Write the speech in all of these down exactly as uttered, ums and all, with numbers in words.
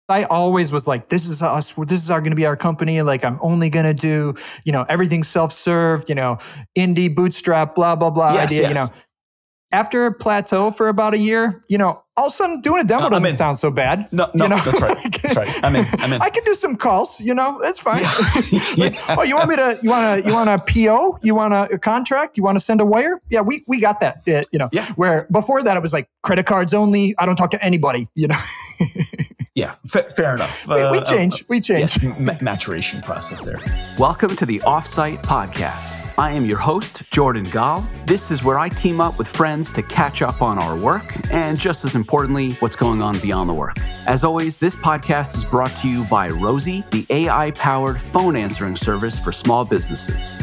I always was like, this is us. This is our going to be our company. Like, I'm only going to do, you know, everything self-serve, you know, indie bootstrap, blah, blah, blah yes, idea, yes. you know. After a plateau for about a year, you know, all of a sudden doing a demo Uh, doesn't in. sound so bad. No, no, you know? that's right. That's right. I'm in. I'm in. I can do some calls, you know, it's fine. Yeah. Like, Yeah. oh, you want me to, you want to, you want a P O? You want a, a contract? You want to send a wire? Yeah, we, we got that, uh, you know, Yeah. where before that it was like credit cards only. I don't talk to anybody, you know. Yeah, fa- fair enough. we, we Uh, change, uh, we change. Yes, ma- maturation process there. Welcome to the Offsite Podcast. I am your host, Jordan Gall. This is where I team up with friends to catch up on our work and, just as importantly, what's going on beyond the work. As always, this podcast is brought to you by Rosie, the A I-powered phone answering service for small businesses.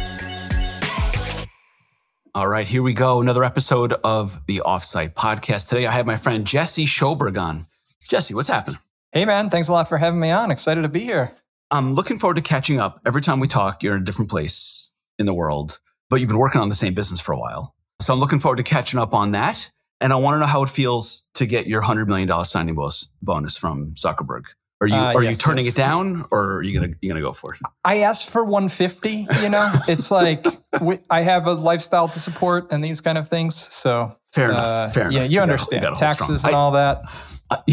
All right, here we go. Another episode of the Offsite Podcast. Today, I have my friend Jesse Schoberg on. Jesse, what's happening? Hey, man. Thanks a lot for having me on. Excited to be here. I'm looking forward to catching up. Every time we talk, you're in a different place in the world, but you've been working on the same business for a while. So I'm looking forward to catching up on that. And I want to know how it feels to get your one hundred million dollars signing bonus from Zuckerberg. Are you Uh, are yes, you turning yes. it down, or are you gonna you gonna go for it? I asked for one fifty, you know, it's like we, I have a lifestyle to support and these kind of things. So Fair enough. uh, fair yeah, enough. you gotta- understand gotta hold taxes strong. and I- all that. Uh,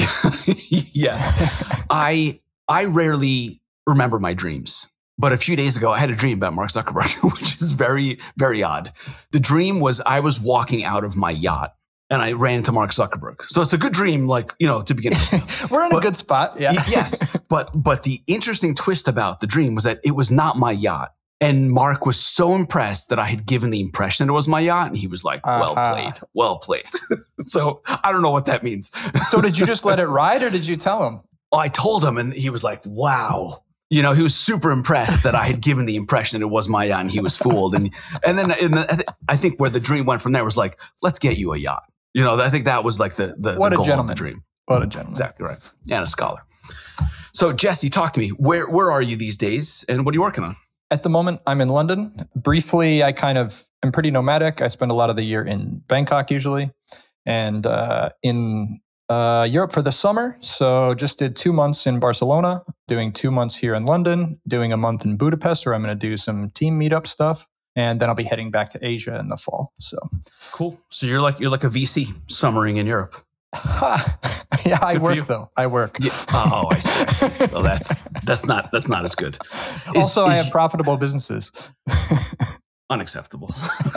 yes, I I rarely remember my dreams. But a few days ago, I had a dream about Mark Zuckerberg, which is very, very odd. The dream was I was walking out of my yacht and I ran into Mark Zuckerberg. So it's a good dream, like, you know, to begin with. We're in But- a good spot. Yeah. Y- yes. But but the interesting twist about the dream was that it was not my yacht. And Mark was so impressed that I had given the impression that it was my yacht. And he was like, well Uh-huh. played, well played. So I don't know what that means. So did you just let it ride or did you tell him? I told him and he was like, wow. You know, he was super impressed that I had given the impression that it was my yacht and he was fooled. And and then and the, I think where the dream went from there was like, let's get you a yacht. You know, I think that was like the, the, What the a goal gentleman. of the dream. What a gentleman. Exactly right. And a scholar. So Jesse, talk to me. Where where are you these days and what are you working on? At the moment, I'm in London. Briefly, I kind of am pretty nomadic. I spend a lot of the year in Bangkok usually and uh, in uh, Europe for the summer. So just did two months in Barcelona, doing two months here in London, doing a month in Budapest where I'm going to do some team meetup stuff. And then I'll be heading back to Asia in the fall. So Cool. So you're like you're like a V C summering in Europe. yeah, I Good for you. work though. I work. Yeah. Oh, I see. I see. Well, that's that's not that's not as good. Is- Also, I is- have profitable businesses. unacceptable.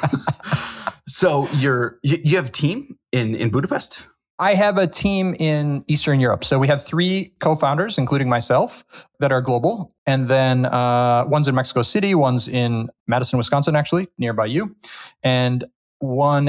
So you're you, you have a team in in Budapest? I have a team in Eastern Europe. So we have three co-founders, including myself, that are global. And then uh, one's in Mexico City, one's in Madison, Wisconsin, actually, nearby you. And one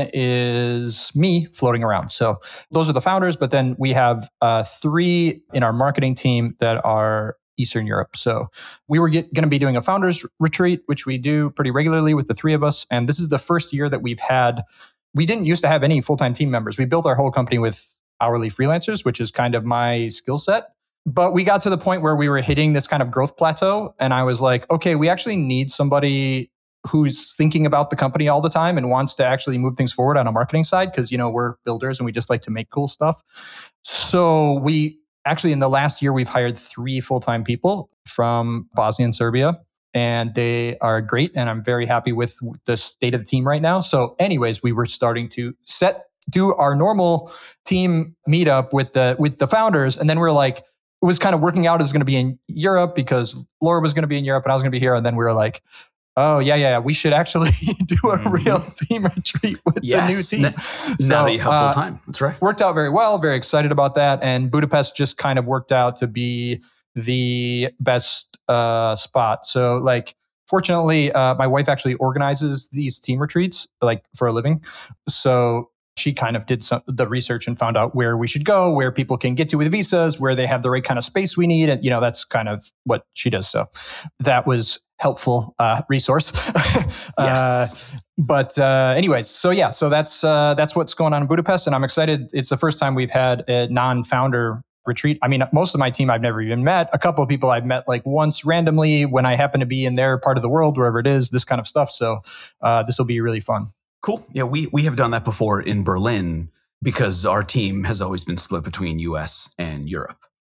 is me floating around. So those are the founders. But then we have uh, three in our marketing team that are Eastern Europe. So we were going to be doing a founders retreat, which we do pretty regularly with the three of us. And this is the first year that we've had, we didn't used to have any full-time team members. We built our whole company with hourly freelancers, which is kind of my skill set. But we got to the point where we were hitting this kind of growth plateau. And I was like, okay, we actually need somebody who's thinking about the company all the time and wants to actually move things forward on a marketing side. Because, you know, we're builders and we just like to make cool stuff. So we actually, in the last year, we've hired three full-time people from Bosnia and Serbia. And they are great. And I'm very happy with the state of the team right now. So anyways, we were starting to set, do our normal team meetup with the, with the founders. And then we were like, it was kind of working out as going to be in Europe because Laura was going to be in Europe and I was going to be here. And then we were like, oh yeah, yeah, we should actually do a Mhm. real team retreat with Yes. the new team. N- So, now that you have uh, full time. That's right. worked out very well, very excited about that. And Budapest just kind of worked out to be the best uh, spot. So like, fortunately, uh, my wife actually organizes these team retreats like for a living. So she kind of did some the research and found out where we should go, where people can get to with visas, where they have the right kind of space we need. And, you know, that's kind of what she does. So that was helpful uh, resource. Yes. uh, but uh, anyways, so yeah, so that's uh, that's what's going on in Budapest. And I'm excited. It's the first time we've had a non-founder retreat. I mean, most of my team I've never even met. A couple of people I've met like once randomly when I happen to be in their part of the world, wherever it is, this kind of stuff. So uh, this will be really fun. Cool. Yeah, we we have done that before in Berlin because our team has always been split between U S and Europe.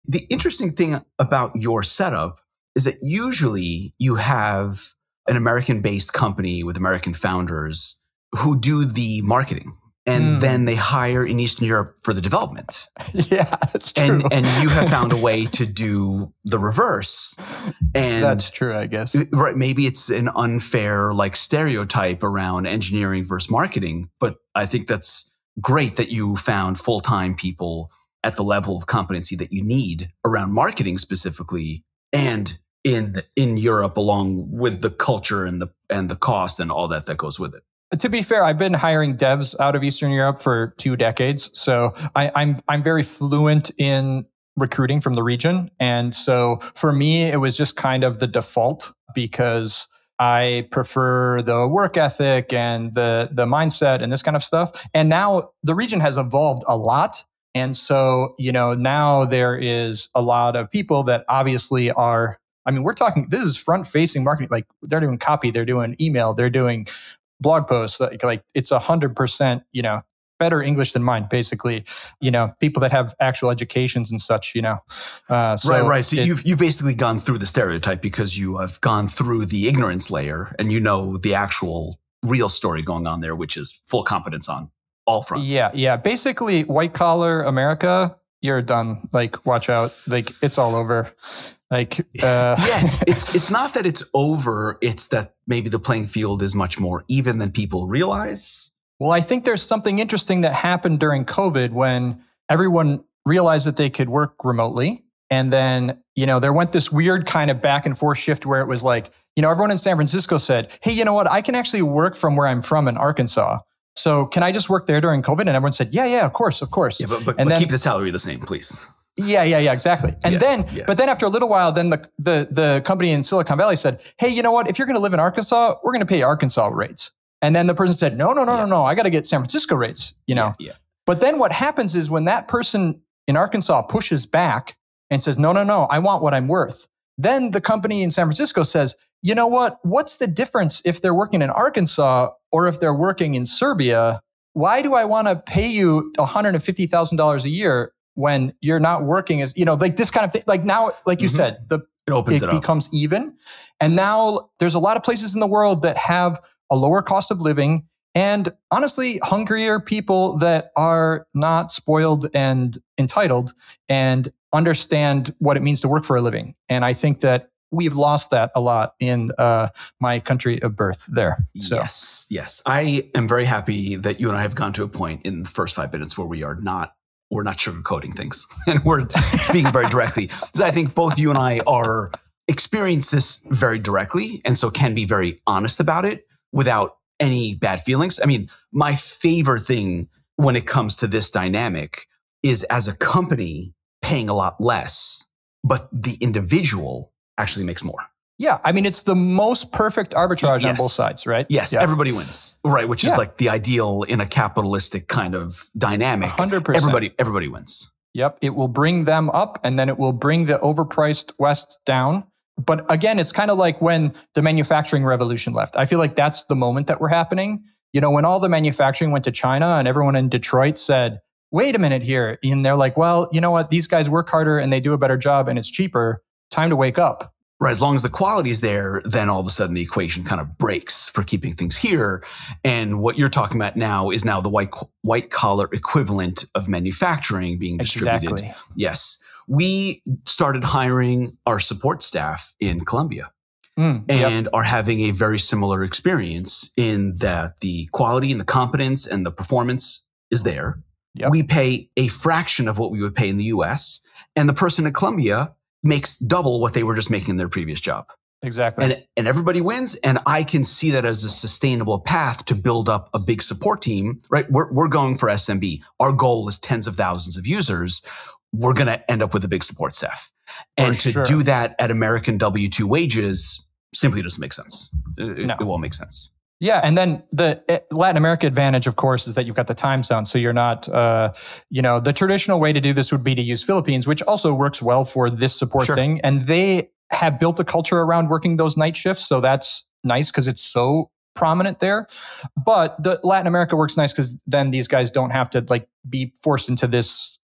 The interesting thing about your setup is that usually you have an American-based company with American founders who do the marketing. And mm. then they hire in Eastern Europe for the development. Yeah, that's true. And, and you have found a way to do the reverse. And that's true, I guess. Right. Maybe it's an unfair like stereotype around engineering versus marketing. But I think that's great that you found full-time people at the level of competency that you need around marketing specifically and in in Europe, along with the culture and the and the cost and all that that goes with it. To be fair, I've been hiring devs out of Eastern Europe for two decades, so I, I'm I'm very fluent in recruiting from the region, and so for me, it was just kind of the default because I prefer the work ethic and the the mindset and this kind of stuff. And now the region has evolved a lot, and so you know now there is a lot of people that obviously are. I mean, we're talking. This is front-facing marketing. Like they're doing copy, they're doing email, they're doing blog posts, like, like it's a hundred percent, you know, better English than mine, basically, you know, people that have actual educations and such, you know. Uh, so right, right. So it, you've, you've basically gone through the stereotype because you have gone through the ignorance layer and you know the actual real story going on there, which is full competence on all fronts. Yeah, yeah. Basically, white collar America, you're done. Like, watch out. Like, it's all over. Like, uh, yeah, it's, it's it's not that it's over. It's that maybe the playing field is much more even than people realize. Well, I think there's something interesting that happened during COVID when everyone realized that they could work remotely. And then, you know, there went this weird kind of back and forth shift where it was like, you know, everyone in San Francisco said, hey, you know what? I can actually work from where I'm from in Arkansas. So can I just work there during COVID? And everyone said, yeah, yeah, of course, of course. Yeah, but, but, and but then, keep the salary the same, please. Yeah, yeah, yeah, exactly. And yes, then, yes. but then after a little while, then the, the, the company in Silicon Valley said, hey, you know what? If you're going to live in Arkansas, we're going to pay Arkansas rates. And then the person said, no, no, no, yeah. no, no, I got to get San Francisco rates, you know? Yeah, yeah. But then what happens is when that person in Arkansas pushes back and says, no, no, no, I want what I'm worth. Then the company in San Francisco says, you know what? What's the difference if they're working in Arkansas or if they're working in Serbia? Why do I want to pay you one hundred fifty thousand dollars a year when you're not working as, you know, like this kind of thing? Like now, like you mm-hmm. said, the it, opens it, it becomes even. And now there's a lot of places in the world that have a lower cost of living and honestly, hungrier people that are not spoiled and entitled and understand what it means to work for a living. And I think that we've lost that a lot in uh, my country of birth there. So. Yes, yes. I am very happy that you and I have gone to a point in the first five minutes where we are not, we're not sugarcoating things and we're speaking very directly. Because I think both you and I are experience this very directly and so can be very honest about it without any bad feelings. I mean, my favorite thing when it comes to this dynamic is as a company paying a lot less, but the individual actually makes more. Yeah. I mean, it's the most perfect arbitrage yes. on both sides, right? Yes. Yeah. Everybody wins, right? Which yeah. is like the ideal in a capitalistic kind of dynamic. one hundred percent. Everybody, everybody wins. Yep. It will bring them up and then it will bring the overpriced West down. But again, it's kind of like when the manufacturing revolution left. I feel like that's the moment that we're happening. You know, when all the manufacturing went to China and everyone in Detroit said, wait a minute here. And they're like, well, you know what? These guys work harder and they do a better job and it's cheaper. Time to wake up. Right. As long as the quality is there, then all of a sudden the equation kind of breaks for keeping things here. And what you're talking about now is now the white white collar equivalent of manufacturing being distributed. Exactly. Yes. We started hiring our support staff in Colombia mm, and yep. are having a very similar experience in that the quality and the competence and the performance is there. Yep. We pay a fraction of what we would pay in the U S and the person in Colombia makes double what they were just making in their previous job. Exactly. And, and everybody wins. And I can see that as a sustainable path to build up a big support team, right? We're, we're going for S M B. Our goal is tens of thousands of users. We're going to end up with a big support staff. And for to sure. do that at American W two wages simply doesn't make sense. It, no. it won't make sense. Yeah. And then the Latin America advantage, of course, is that you've got the time zone. So you're not, uh, you know, the traditional way to do this would be to use Philippines, which also works well for this support Sure. thing. And they have built a culture around working those night shifts. So that's nice because it's so prominent there. But the Latin America works nice because then these guys don't have to like be forced into this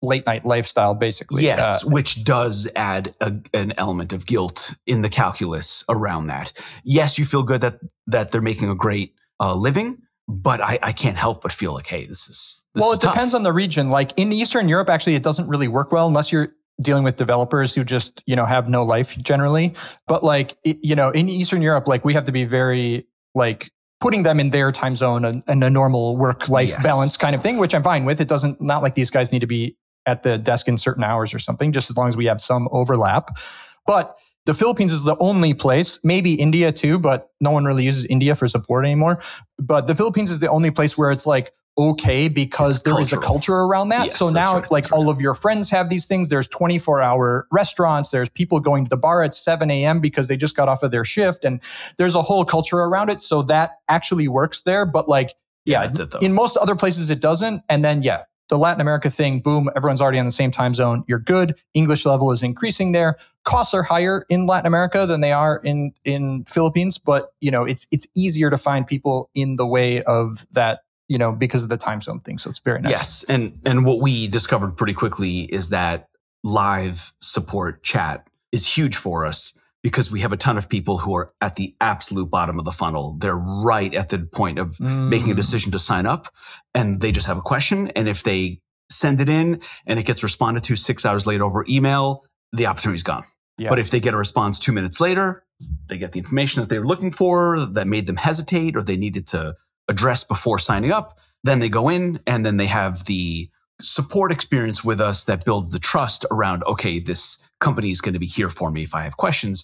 late night lifestyle, basically. Yes, Uh, which does add a, an element of guilt in the calculus around that. Yes, you feel good that that they're making a great uh, living, but I, I can't help but feel like, hey, this is this well, is it depends tough. on the region. Like in Eastern Europe, actually, it doesn't really work well unless you're dealing with developers who just, you know, have no life generally. But like, it, you know, in Eastern Europe, like we have to be very like putting them in their time zone and, and a normal work-life Yes. balance kind of thing, which I'm fine with. It doesn't, not like these guys need to be at the desk in certain hours or something, just as long as we have some overlap. But the Philippines is the only place, maybe India too, but no one really uses India for support anymore. But the Philippines is the only place where it's like, okay, because It's there is a cultural. culture around that. Yes, so that's now right, like that's right. all of your friends have these things. There's twenty-four hour restaurants. There's people going to the bar at seven a.m. because they just got off of their shift. And there's a whole culture around it. So that actually works there. But like, Yeah, yeah, that's it, though. in most other places it doesn't. And then, yeah, the Latin America thing, boom, everyone's already on the same time zone. You're good. English level is increasing there. Costs are higher in Latin America than they are in in Philippines, but you know, it's it's easier to find people in the way of that, you know, because of the time zone thing. So it's very nice. Yes, and and what we discovered pretty quickly is that live support chat is huge for us because we have a ton of people who are at the absolute bottom of the funnel. They're right at the point of Mm. making a decision to sign up, and they just have a question. And if they send it in and it gets responded to six hours later over email, the opportunity's gone. Yeah. But if they get a response two minutes later, they get the information that they were looking for that made them hesitate or they needed to address before signing up. Then they go in and then they have the support experience with us that builds the trust around, okay, this company is going to be here for me if I have questions.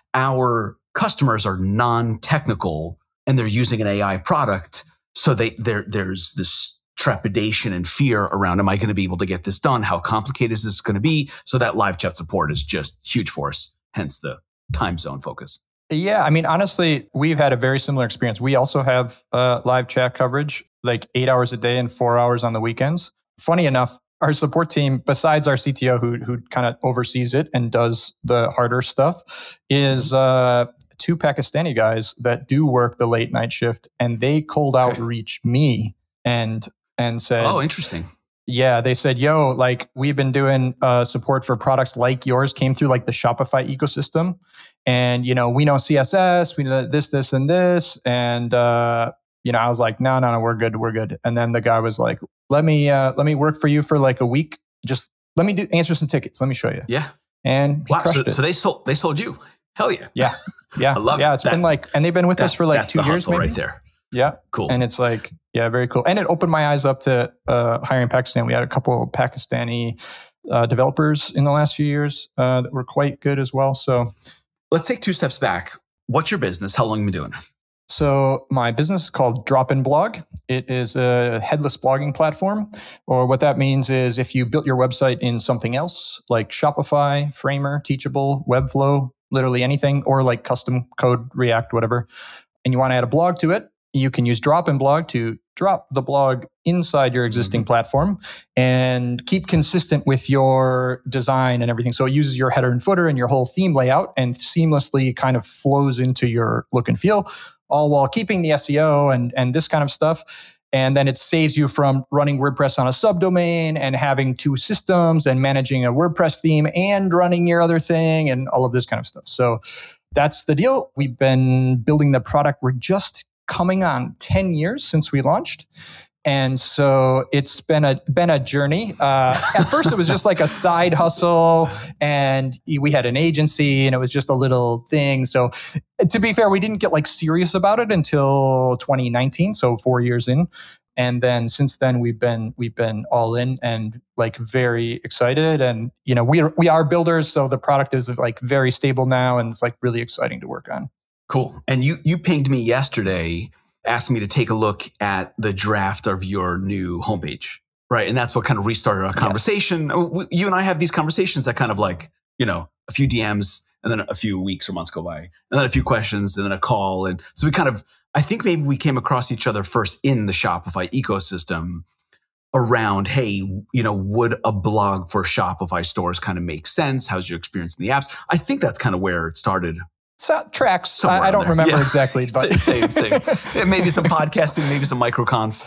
Our customers are non-technical and they're using an A I product. So they there there's this trepidation and fear around, am I going to be able to get this done? How complicated is this going to be? So that live chat support is just huge for us, hence the time zone focus. Yeah, I mean, honestly, we've had a very similar experience. We also have uh, live chat coverage, like eight hours a day and four hours on the weekends. Funny enough, our support team, besides our C T O who who kind of oversees it and does the harder stuff, is uh, two Pakistani guys that do work the late night shift, and they cold Okay. outreach me and and said, Oh, interesting. yeah, they said, yo, like we've been doing uh, support for products like yours, came through like the Shopify ecosystem. And, you know, we know C S S, we know this, this, and this. And, uh, you know, I was like, no, no, no, we're good. We're good. And then the guy was like, let me, uh, let me work for you for like a week. Just let me do answer some tickets. Let me show you. Yeah. And he Wow. crushed So, it. so they sold they sold you. Hell yeah. yeah. Yeah. I love yeah. it. It's That- been like, and they've been with That- us for like that's two the years, hustle maybe. right there. Yeah. Cool. And it's like, yeah, very cool. And it opened my eyes up to uh, hiring Pakistan. We had a couple of Pakistani uh, developers in the last few years uh, that were quite good as well. So, Let's take two steps back. What's your business? How long have you been doing it? so my business is called Drop-In Blog. It is a headless blogging platform, or what that means is if you built your website in something else like Shopify, Framer, Teachable, Webflow, literally anything, or like custom code, React, whatever, and you want to add a blog to it, you can use Drop-In Blog to drop the blog inside your existing Mm-hmm. platform and keep consistent with your design and everything. So it uses your header and footer and your whole theme layout and seamlessly kind of flows into your look and feel, all while keeping the S E O and, and this kind of stuff. And then it saves you from running WordPress on a subdomain and having two systems and managing a WordPress theme and running your other thing and all of this kind of stuff. So that's the deal. We've been building the product. We're just coming on ten years since we launched. And so it's been a been a journey. Uh, at first, it was just like a side hustle, and we had an agency, and it was just a little thing. So, to be fair, we didn't get like serious about it until twenty nineteen. So four years in, and then since then we've been we've been all in and like very excited. And you know, we are, we are builders, so the product is like very stable now, and it's like really exciting to work on. Cool. And you you pinged me yesterday, asked me to take a look at the draft of your new homepage, right? And that's what kind of restarted our conversation. Yes. You and I have these conversations that kind of like, you know, a few D Ms and then a few weeks or months go by and then a few questions and then a call. And so we kind of, I think maybe we came across each other first in the Shopify ecosystem around, hey, you know, would a blog for Shopify stores kind of make sense? How's your experience in the apps? I think that's kind of where it started. So, tracks. Somewhere I, I don't on there. remember Yeah. exactly, but same, same. Yeah, maybe some podcasting, maybe some microconf.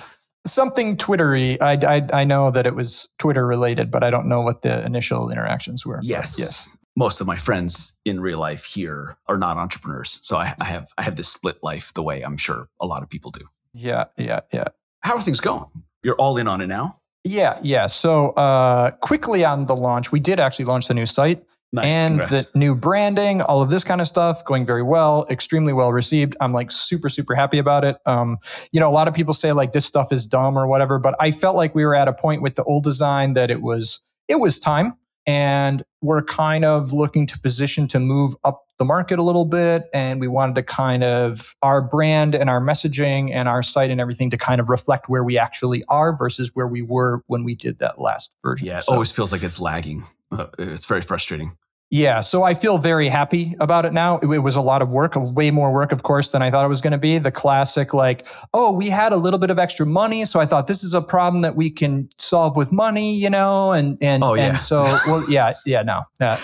something Twittery. I, I I know that it was Twitter related, but I don't know what the initial interactions were. Yes. But yes. Most of my friends in real life here are not entrepreneurs. So I, I have I have this split life the way I'm sure a lot of people do. Yeah, yeah, yeah. How are things going? You're all in on it now? Yeah, yeah. So uh, quickly on the launch, we did actually launch the new site. Nice. And Congrats. the new branding, all of this kind of stuff going very well, extremely well received. I'm like super, super happy about it. Um, you know, a lot of people say like this stuff is dumb or whatever, but I felt like we were at a point with the old design that it was, it was time. And we're kind of looking to position to move up the market a little bit. And we wanted to kind of our brand and our messaging and our site and everything to kind of reflect where we actually are versus where we were when we did that last version. Yeah, it So- always feels like it's lagging. Uh, it's very frustrating. Yeah, so I feel very happy about it now. It, it was a lot of work, way more work, of course, than I thought it was going to be. The classic, like, oh, we had a little bit of extra money, so I thought this is a problem that we can solve with money, you know, and and Oh, yeah. and so, well, yeah, yeah, no, uh,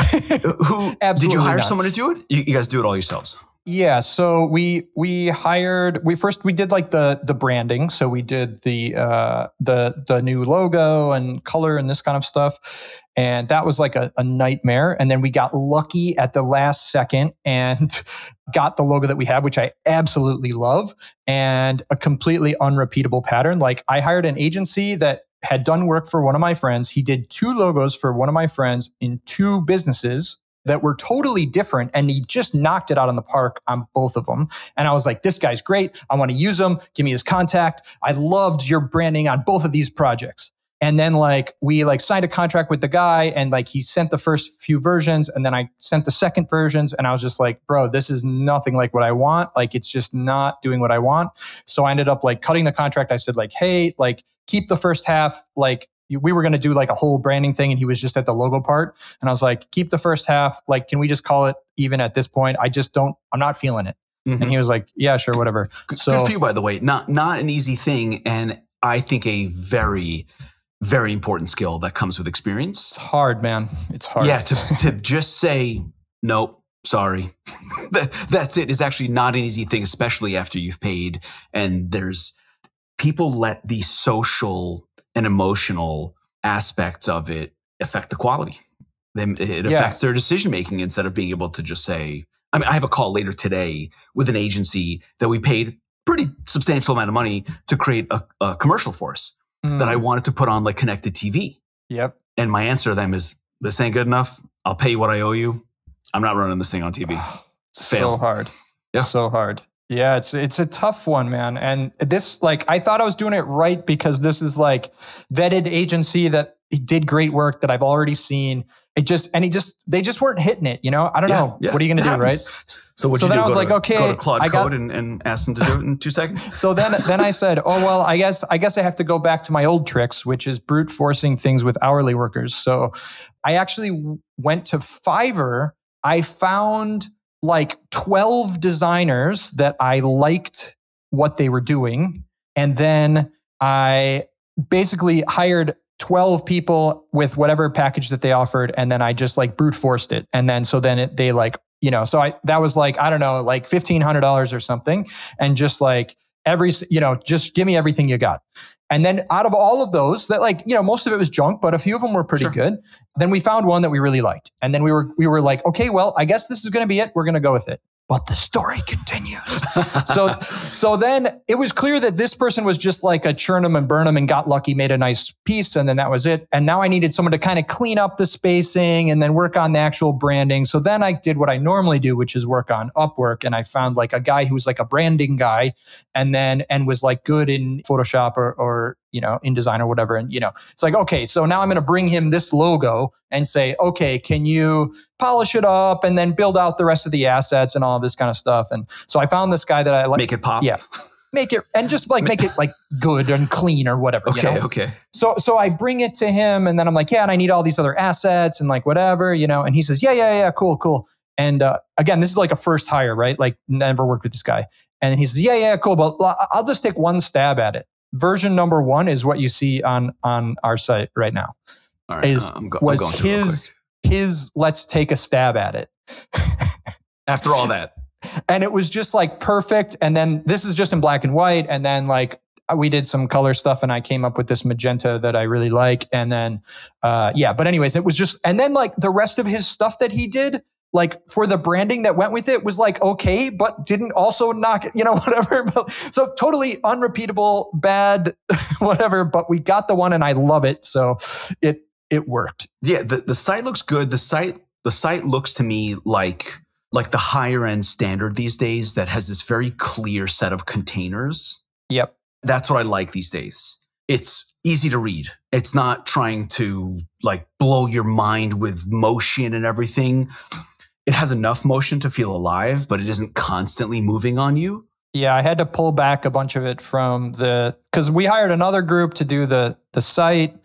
Who did Absolutely you hire not. someone to do it? You, you guys do it all yourselves. Yeah, so we we hired we first we did like the the branding, so we did the uh the the new logo and color and this kind of stuff, and that was like a, a nightmare. And then we got lucky at the last second and got the logo that we have, which I absolutely love, and a completely unrepeatable pattern. Like I hired an agency that had done work for one of my friends. He did two logos for one of my friends in two businesses that were totally different, and he just knocked it out in the park on both of them. And I was like, this guy's great. I want to use him. Give me his contact. I loved your branding on both of these projects. And then like we like signed a contract with the guy, and like he sent the first few versions, and then I sent the second versions, and I was just like, bro, this is nothing like what I want. Like it's just not doing what I want. So I ended up like cutting the contract. I said like, hey, like keep the first half, like we were going to do like a whole branding thing, and he was just at the logo part. And I was like, keep the first half. Like, can we just call it even at this point? I just don't, I'm not feeling it. Mhm. And he was like, yeah, sure, whatever. Good, So good for you, by the way. Not not an easy thing, and I think a very, very important skill that comes with experience. it's hard, man. It's hard. Yeah, to to just say nope, sorry. That, that's it is actually not an easy thing, especially after you've paid. And there's people let the social and emotional aspects of it affect the quality. Then it Yeah. affects their decision making instead of being able to just say. I mean, I have a call later today with an agency that we paid pretty substantial amount of money to create a, a commercial for us Mm, that I wanted to put on like connected T V. Yep. And my answer to them is, this ain't good enough. I'll pay you what I owe you. I'm not running this thing on T V. So Fail. hard. Yeah. So hard. Yeah, it's it's a tough one, man. And this, like, I thought I was doing it right because this is like vetted agency that did great work that I've already seen. It just and he just they just weren't hitting it, you know. I don't Yeah, know. yeah, What are you going to it do, right? happens. So what So you then do? I was Go like, to, okay, go to Claude I got- Code and, and ask them to do it in two seconds. So then, then I said, "Oh well, I guess I guess I have to go back to my old tricks, which is brute forcing things with hourly workers." So I actually w- went to Fiverr. I found like twelve designers that I liked what they were doing, and then I basically hired twelve people with whatever package that they offered, and then I just like brute forced it, and then so then it, they like. You know, so I that was like, I don't know, like fifteen hundred dollars or something. And just like every, you know, just give me everything you got. And then out of all of those that like, you know, most of it was junk, but a few of them were pretty Sure. good. Then we found one that we really liked. And then we were we were like, okay, well, I guess this is going to be it. We're going to go with it. But the story continues. so so then it was clear that this person was just like a churn 'em and burn 'em and got lucky, made a nice piece, and then that was it. And now I needed someone to kind of clean up the spacing and then work on the actual branding. So then I did what I normally do, which is work on Upwork. And I found like a guy who was like a branding guy and then and was like good in Photoshop or or you know, InDesign or whatever. And, you know, it's like, okay, so now I'm going to bring him this logo and say, okay, can you polish it up and then build out the rest of the assets and all of this kind of stuff. And so I found this guy that I like. Make it pop. Yeah. Make it, and just like make it like good and clean or whatever. Okay. You know? Okay. So, so I bring it to him and then I'm like, yeah, and I need all these other assets and like whatever, you know, and he says, yeah, yeah, yeah, cool, cool. And uh, again, this is like a first hire, right? Like never worked with this guy. And he says, yeah, yeah, cool. But I'll just take one stab at it. Version number one is what you see on on our site right now. All right. Is uh, I'm, go- I'm was going through it real his his let's take a stab at it. quick. After all that. And it was just like perfect. And then this is just in black and white. And then like we did some color stuff and I came up with this magenta that I really like. And then, uh, yeah, but anyways, it was just, and then like the rest of his stuff that he did, like for the branding that went with it was like, okay, but didn't also knock it, you know, whatever. So totally unrepeatable, bad, whatever, but we got the one and I love it. So it, it worked. Yeah. The, the site looks good. The site, the site looks to me like, like the higher end standard these days that has this very clear set of containers. Yep. That's what I like these days. It's easy to read. It's not trying to like blow your mind with motion and everything. It has enough motion to feel alive, but it isn't constantly moving on you. Yeah, I had to pull back a bunch of it from the, because we hired another group to do the the site,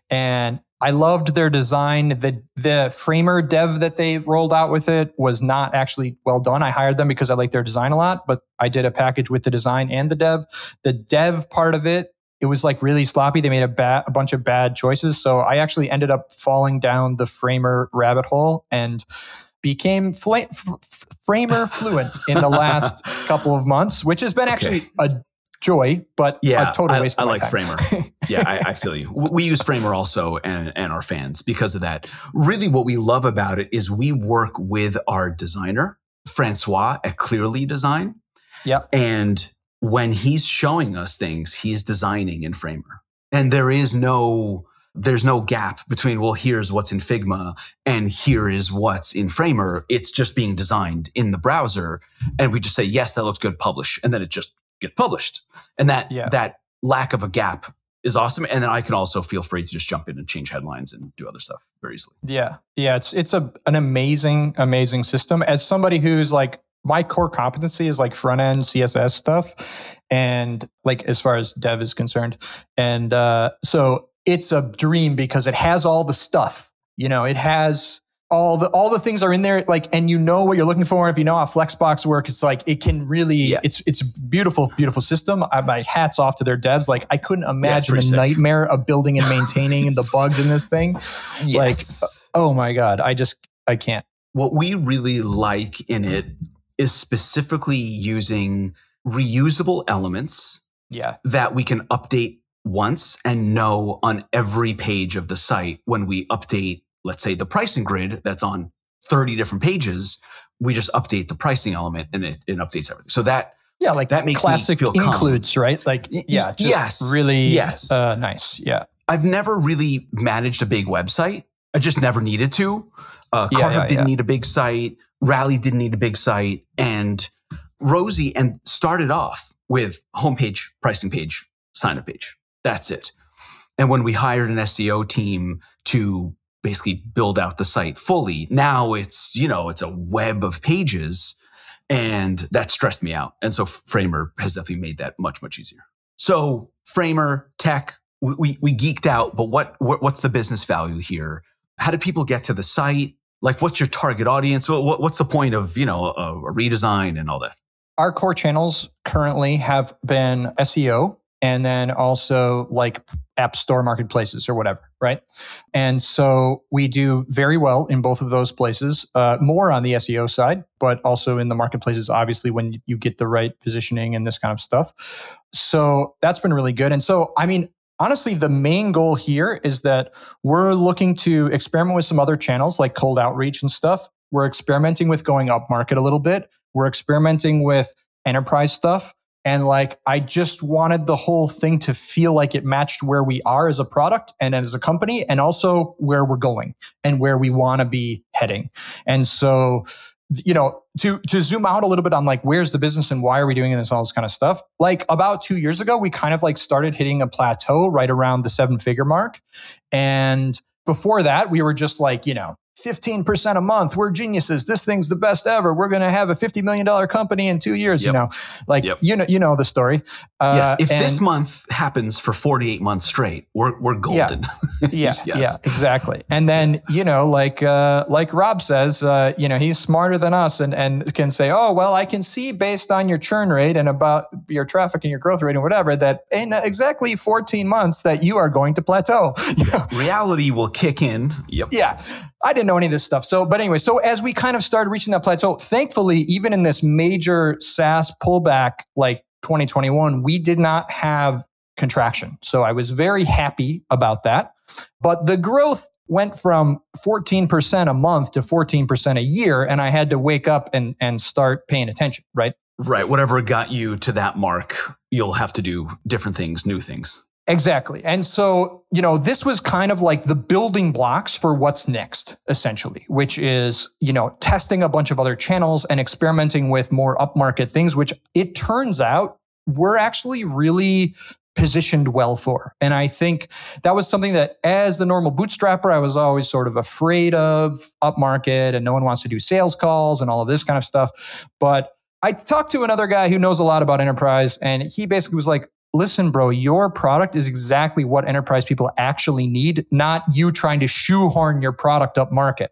and I loved their design. The the Framer dev that they rolled out with it was not actually well done. I hired them because I like their design a lot, but I did a package with the design and the dev. The dev part of it, it was like really sloppy. They made a, ba- a bunch of bad choices. So I actually ended up falling down the Framer rabbit hole and became fl- f- Framer fluent in the last couple of months, which has been actually okay. a joy, but yeah, a total waste I, of I my like time. Framer. Yeah, I, I feel you. We use Framer also and, and our fans because of that. Really what we love about it is we work with our designer, Francois at Clearly Design. Yeah. And when he's showing us things, he's designing in Framer. And there is no, there's no gap between, well, here's what's in Figma and here is what's in Framer. It's just being designed in the browser. And we just say, yes, that looks good, publish. And then it just gets published. And that, yeah. that lack of a gap is awesome. And then I can also feel free to just jump in and change headlines and do other stuff very easily. Yeah. Yeah. It's, it's a, an amazing, amazing system. As somebody who's like, my core competency is like front end C S S stuff. And like, as far as dev is concerned. And, uh, so it's a dream because it has all the stuff, you know, it has all the, all the things are in there. Like, and you know what you're looking for. If you know how Flexbox works, it's like, it can really, yeah. it's, it's a beautiful, beautiful system. I, my hats off to their devs. Like I couldn't imagine yeah, the sick. nightmare of building and maintaining and the bugs in this thing. Yes. Like, oh my God, I just, I can't. What we really like in it is specifically using reusable elements yeah. that we can update once and know on every page of the site. When we update, let's say the pricing grid that's on thirty different pages, we just update the pricing element and it, it updates everything. So that, yeah, like that makes classic me feel includes, calm. Right? Like, yeah, just yes, really yes. Uh, nice. Yeah. I've never really managed a big website. I just never needed to. Uh, yeah, CarHub yeah, didn't yeah. need a big site. Rally didn't need a big site. And Rosie and started off with homepage, pricing page, sign up page. That's it. And when we hired an S E O team to basically build out the site fully, now it's, you know, it's a web of pages, and that stressed me out. And so Framer has definitely made that much, much easier. So Framer, tech, we, we, we geeked out, but what, what what's the business value here? How do people get to the site? Like, what's your target audience? What, what's the point of, you know, a, a redesign and all that? Our core channels currently have been S E O and then also like app store marketplaces or whatever, right? And so we do very well in both of those places, uh, more on the S E O side, but also in the marketplaces, obviously, when you get the right positioning and this kind of stuff. So that's been really good. And so, I mean, honestly, the main goal here is that we're looking to experiment with some other channels like cold outreach and stuff. We're experimenting with going up market a little bit. We're experimenting with enterprise stuff. And like, I just wanted the whole thing to feel like it matched where we are as a product and as a company, and also where we're going and where we want to be heading. And so, you know, to, to zoom out a little bit on like, where's the business and why are we doing this, all this kind of stuff. Like about two years ago, we kind of like started hitting a plateau right around the seven figure mark. And before that, we were just like, you know, fifteen percent a month. We're geniuses. This thing's the best ever. We're going to have a fifty million dollars company in two years, yep. you know, like, yep. you know, you know the story. Uh, yes. If and, this month happens for forty-eight months straight, we're, we're golden. Yeah. Yeah, yes. yeah, exactly. And then, you know, like, uh, like Rob says, uh, you know, he's smarter than us and, and can say, oh, well, I can see based on your churn rate and about your traffic and your growth rate and whatever, that in exactly fourteen months that you are going to plateau. You know? Reality will kick in. Yep. Yeah. I didn't know any of this stuff. So, but anyway, so as we kind of started reaching that plateau, thankfully, even in this major SaaS pullback, like twenty twenty-one, we did not have contraction. So I was very happy about that. But the growth went from fourteen percent a month to fourteen percent a year. And I had to wake up and, and start paying attention, right? Right. Whatever got you to that mark, you'll have to do different things, new things. Exactly. And so, you know, this was kind of like the building blocks for what's next, essentially, which is, you know, testing a bunch of other channels and experimenting with more upmarket things, which it turns out we're actually really positioned well for. And I think that was something that as the normal bootstrapper, I was always sort of afraid of upmarket and no one wants to do sales calls and all of this kind of stuff. But I talked to another guy who knows a lot about enterprise, and he basically was like, listen, bro, your product is exactly what enterprise people actually need, not you trying to shoehorn your product up market.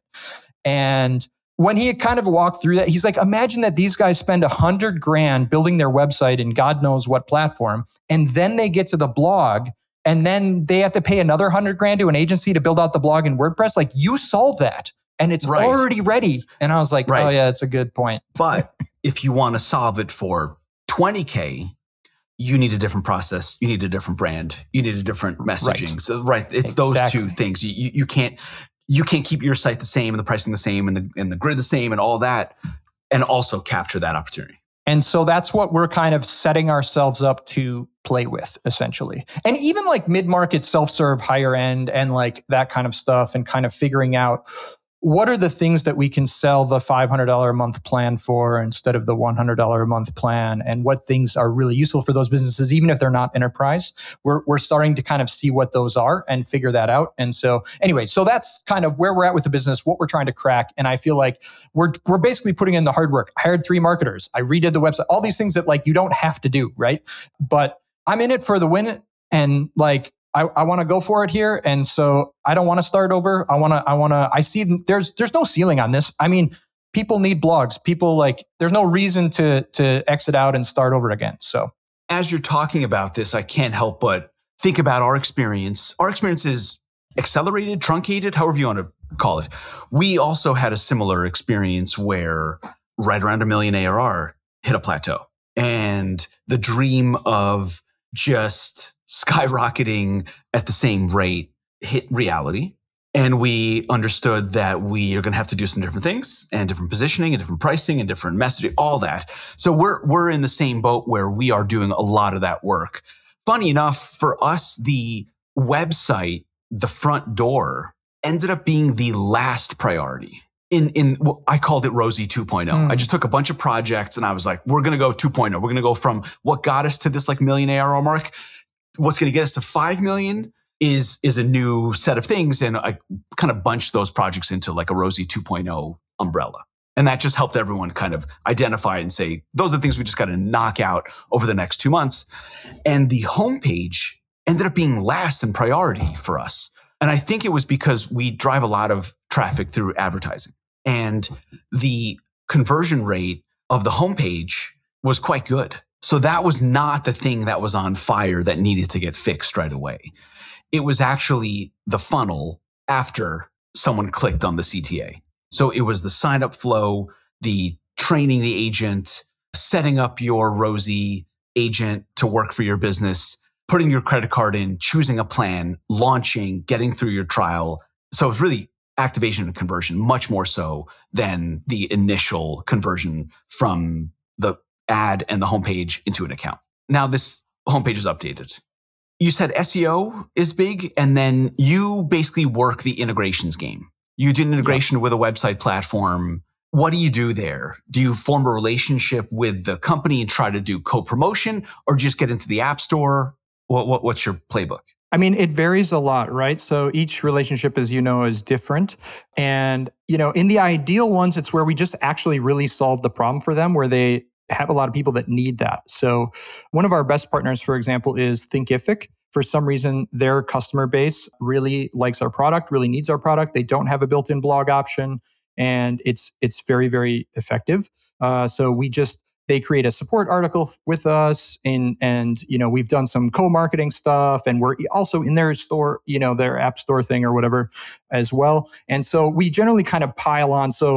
And when he had kind of walked through that, he's like, imagine that these guys spend a hundred grand building their website in God knows what platform, and then they get to the blog, and then they have to pay another hundred grand to an agency to build out the blog in WordPress. Like, you solve that, and it's Right. already ready. And I was like, Right. oh yeah, it's a good point. But if you want to solve it for twenty K, you need a different process. You need a different brand. You need a different messaging. Right. So, right. It's Exactly. those two things. You, you, you can't, you can't keep your site the same and the pricing the same and the, and the grid the same and all that, and also capture that opportunity. And so that's what we're kind of setting ourselves up to play with, essentially. And even like mid-market, self-serve, higher end, and like that kind of stuff, and kind of figuring out what are the things that we can sell the five hundred dollars a month plan for instead of the one hundred dollars a month plan, and what things are really useful for those businesses, even if they're not enterprise. We're, we're starting to kind of see what those are and figure that out. And so anyway, so that's kind of where we're at with the business, what we're trying to crack. And I feel like we're, we're basically putting in the hard work. I hired three marketers. I redid the website, all these things that like you don't have to do, right? But I'm in it for the win, and like, I, I want to go for it here. And so I don't want to start over. I want to, I want to, I see there's, there's no ceiling on this. I mean, people need blogs. People like, there's no reason to, to exit out and start over again. So As you're talking about this, I can't help but think about our experience. Our experience is accelerated, truncated, however you want to call it. We also had a similar experience where right around a million A R R hit a plateau, and the dream of just skyrocketing at the same rate hit reality. And we understood that we are going to have to do some different things, and different positioning and different pricing and different messaging, all that. So we're, we're in the same boat where we are doing a lot of that work. Funny enough, for us, the website, the front door, ended up being the last priority. In, in, well, I called it Rosie two point oh. Mm. I just took a bunch of projects and I was like, we're going to go two point oh. We're going to go from what got us to this like million A R R mark. What's going to get us to five million is, is a new set of things. And I kind of bunched those projects into like a Rosie two point oh umbrella. And that just helped everyone kind of identify and say, those are the things we just got to knock out over the next two months. And the homepage ended up being last in priority for us. And I think it was because we drive a lot of traffic through advertising. And the conversion rate of the homepage was quite good. So that was not the thing that was on fire that needed to get fixed right away. It was actually the funnel after someone clicked on the C T A. So it was the sign up flow, the training the agent, setting up your Rosie agent to work for your business, putting your credit card in, choosing a plan, launching, getting through your trial. So it's really activation and conversion, much more so than the initial conversion from the ad and the homepage into an account. Now this homepage is updated. You said S E O is big, and then you basically work the integrations game. You do an integration yeah. with a website platform. What do you do there? Do you form a relationship with the company and try to do co-promotion, or just get into the app store? What, what what's your playbook? I mean, it varies a lot, right? So each relationship, as you know, is different. And, you know, in the ideal ones, it's where we just actually really solve the problem for them, where they have a lot of people that need that. So one of our best partners, for example, is Thinkific. For some reason, their customer base really likes our product, really needs our product. They don't have a built-in blog option, and it's it's very, very effective. Uh, so we just They create a support article with us, and and you know we've done some co-marketing stuff, and we're also in their store, you know, their app store thing or whatever as well. And so we generally kind of pile on. So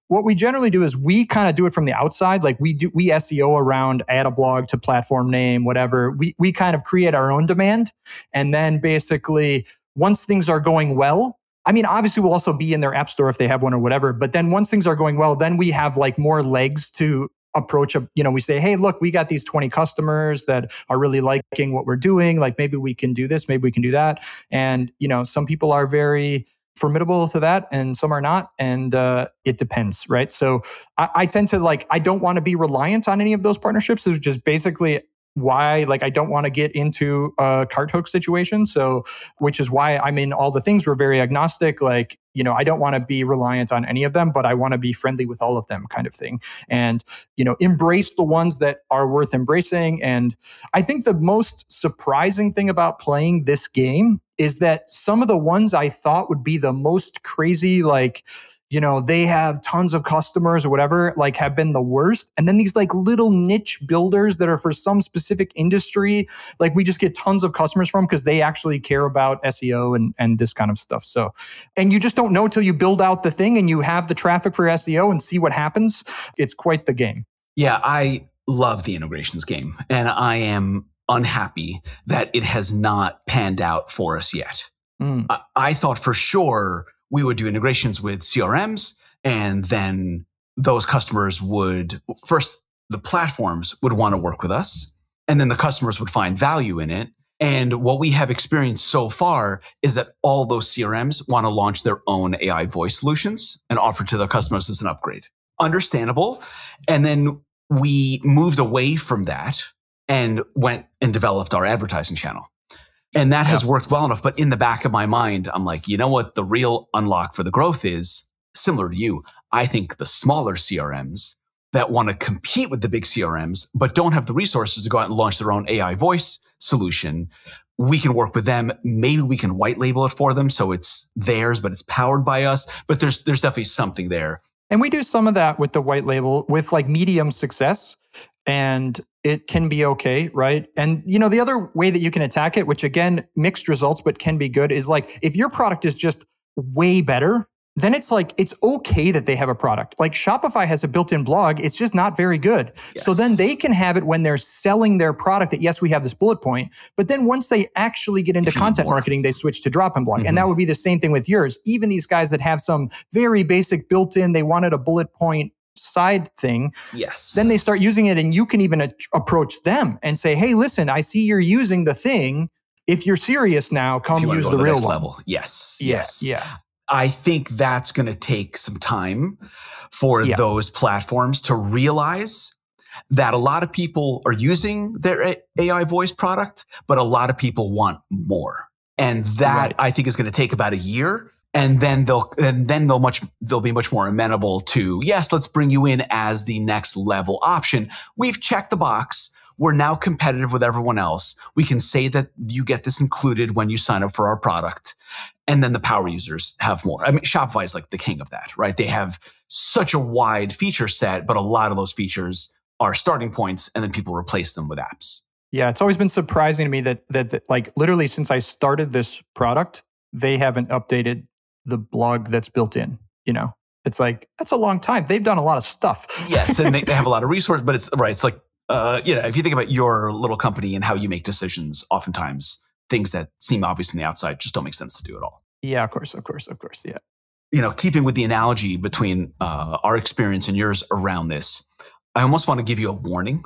what we generally do is we kind of do it from the outside. Like we do, we S E O around, add a blog to platform name, whatever. We we kind of create our own demand. And then basically once things are going well, I mean, obviously we'll also be in their app store if they have one or whatever. But then once things are going well, then we have like more legs to approach a, you know, we say, hey, look, we got these twenty customers that are really liking what we're doing. Like maybe we can do this, maybe we can do that. And, you know, some people are very formidable to that and some are not. And uh, it depends, right? So I, I tend to like, I don't want to be reliant on any of those partnerships. It's just basically why, like, I don't want to get into a cart hook situation. So, which is why I'm in all the things. We're very agnostic. Like, you know, I don't want to be reliant on any of them, but I want to be friendly with all of them kind of thing. And, you know, embrace the ones that are worth embracing. And I think the most surprising thing about playing this game is that some of the ones I thought would be the most crazy, like, you know, they have tons of customers or whatever, like have been the worst. And then these like little niche builders that are for some specific industry, like we just get tons of customers from because they actually care about S E O and, and this kind of stuff. So, and you just don't know till you build out the thing and you have the traffic for S E O and see what happens. It's quite the game. Yeah, I love the integrations game. And I am unhappy that it has not panned out for us yet. Mm. I, I thought for sure we would do integrations with C R Ms, and then those customers would, first, the platforms would want to work with us, and then the customers would find value in it. And what we have experienced so far is that all those C R Ms want to launch their own A I voice solutions and offer to their customers as an upgrade. Understandable. And then we moved away from that and went and developed our advertising channel. And that has worked well enough. But in the back of my mind, I'm like, you know what? The real unlock for the growth is similar to you. I think the smaller C R Ms that want to compete with the big C R Ms, but don't have the resources to go out and launch their own A I voice solution, we can work with them. Maybe we can white label it for them so it's theirs, but it's powered by us. But there's there's definitely something there. And we do some of that with the white label with like medium success. And it can be okay, right? And, you know, the other way that you can attack it, which again, mixed results, but can be good, is like, if your product is just way better, then it's like, it's okay that they have a product. Like Shopify has a built-in blog. It's just not very good. Yes. So then they can have it when they're selling their product that, yes, we have this bullet point. But then once they actually get into content more. marketing, they switch to drop-in blog. Mm-hmm. And that would be the same thing with yours. Even these guys that have some very basic built-in, they wanted a bullet point side thing. Yes. Then they start using it and you can even a- approach them and say, hey, listen, I see you're using the thing. If you're serious now, come use the, the real one. Level. Yes. Yeah, yes. Yeah. I think that's going to take some time for yeah. those platforms to realize that a lot of people are using their A I voice product, but a lot of people want more. And that right. I think is going to take about a year. And then they'll, and then they'll much, they'll be much more amenable to, yes, let's bring you in as the next level option. We've checked the box. We're now competitive with everyone else. We can say that you get this included when you sign up for our product. And then the power users have more. I mean, Shopify is like the king of that, right? They have such a wide feature set, but a lot of those features are starting points and then people replace them with apps. Yeah. It's always been surprising to me that, that, that like literally since I started this product, they haven't updated the blog that's built in, you know, it's like, that's a long time. They've done a lot of stuff. Yes. And they, they have a lot of resources, but it's right. It's like, uh, you know, if you think about your little company and how you make decisions, oftentimes things that seem obvious from the outside just don't make sense to do at all. Yeah, of course, of course, of course. Yeah. You know, keeping with the analogy between uh, our experience and yours around this, I almost want to give you a warning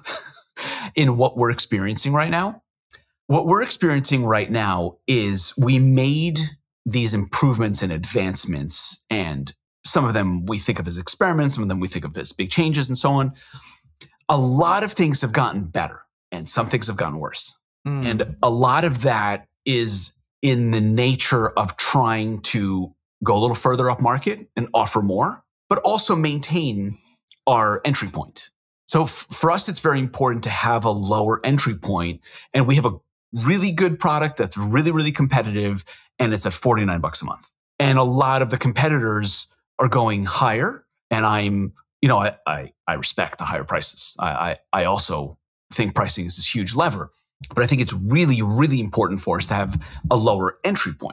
in what we're experiencing right now. What we're experiencing right now is we made these improvements and advancements, and some of them we think of as experiments, some of them we think of as big changes and so on. A lot of things have gotten better and some things have gotten worse. Mm. And a lot of that is in the nature of trying to go a little further up market and offer more, but also maintain our entry point. So f- for us, it's very important to have a lower entry point, and we have a really good product that's really, really competitive, and it's at forty-nine bucks a month. And a lot of the competitors are going higher, and I'm, you know, I I, I respect the higher prices. I, I I also think pricing is this huge lever, but I think it's really, really important for us to have a lower entry point.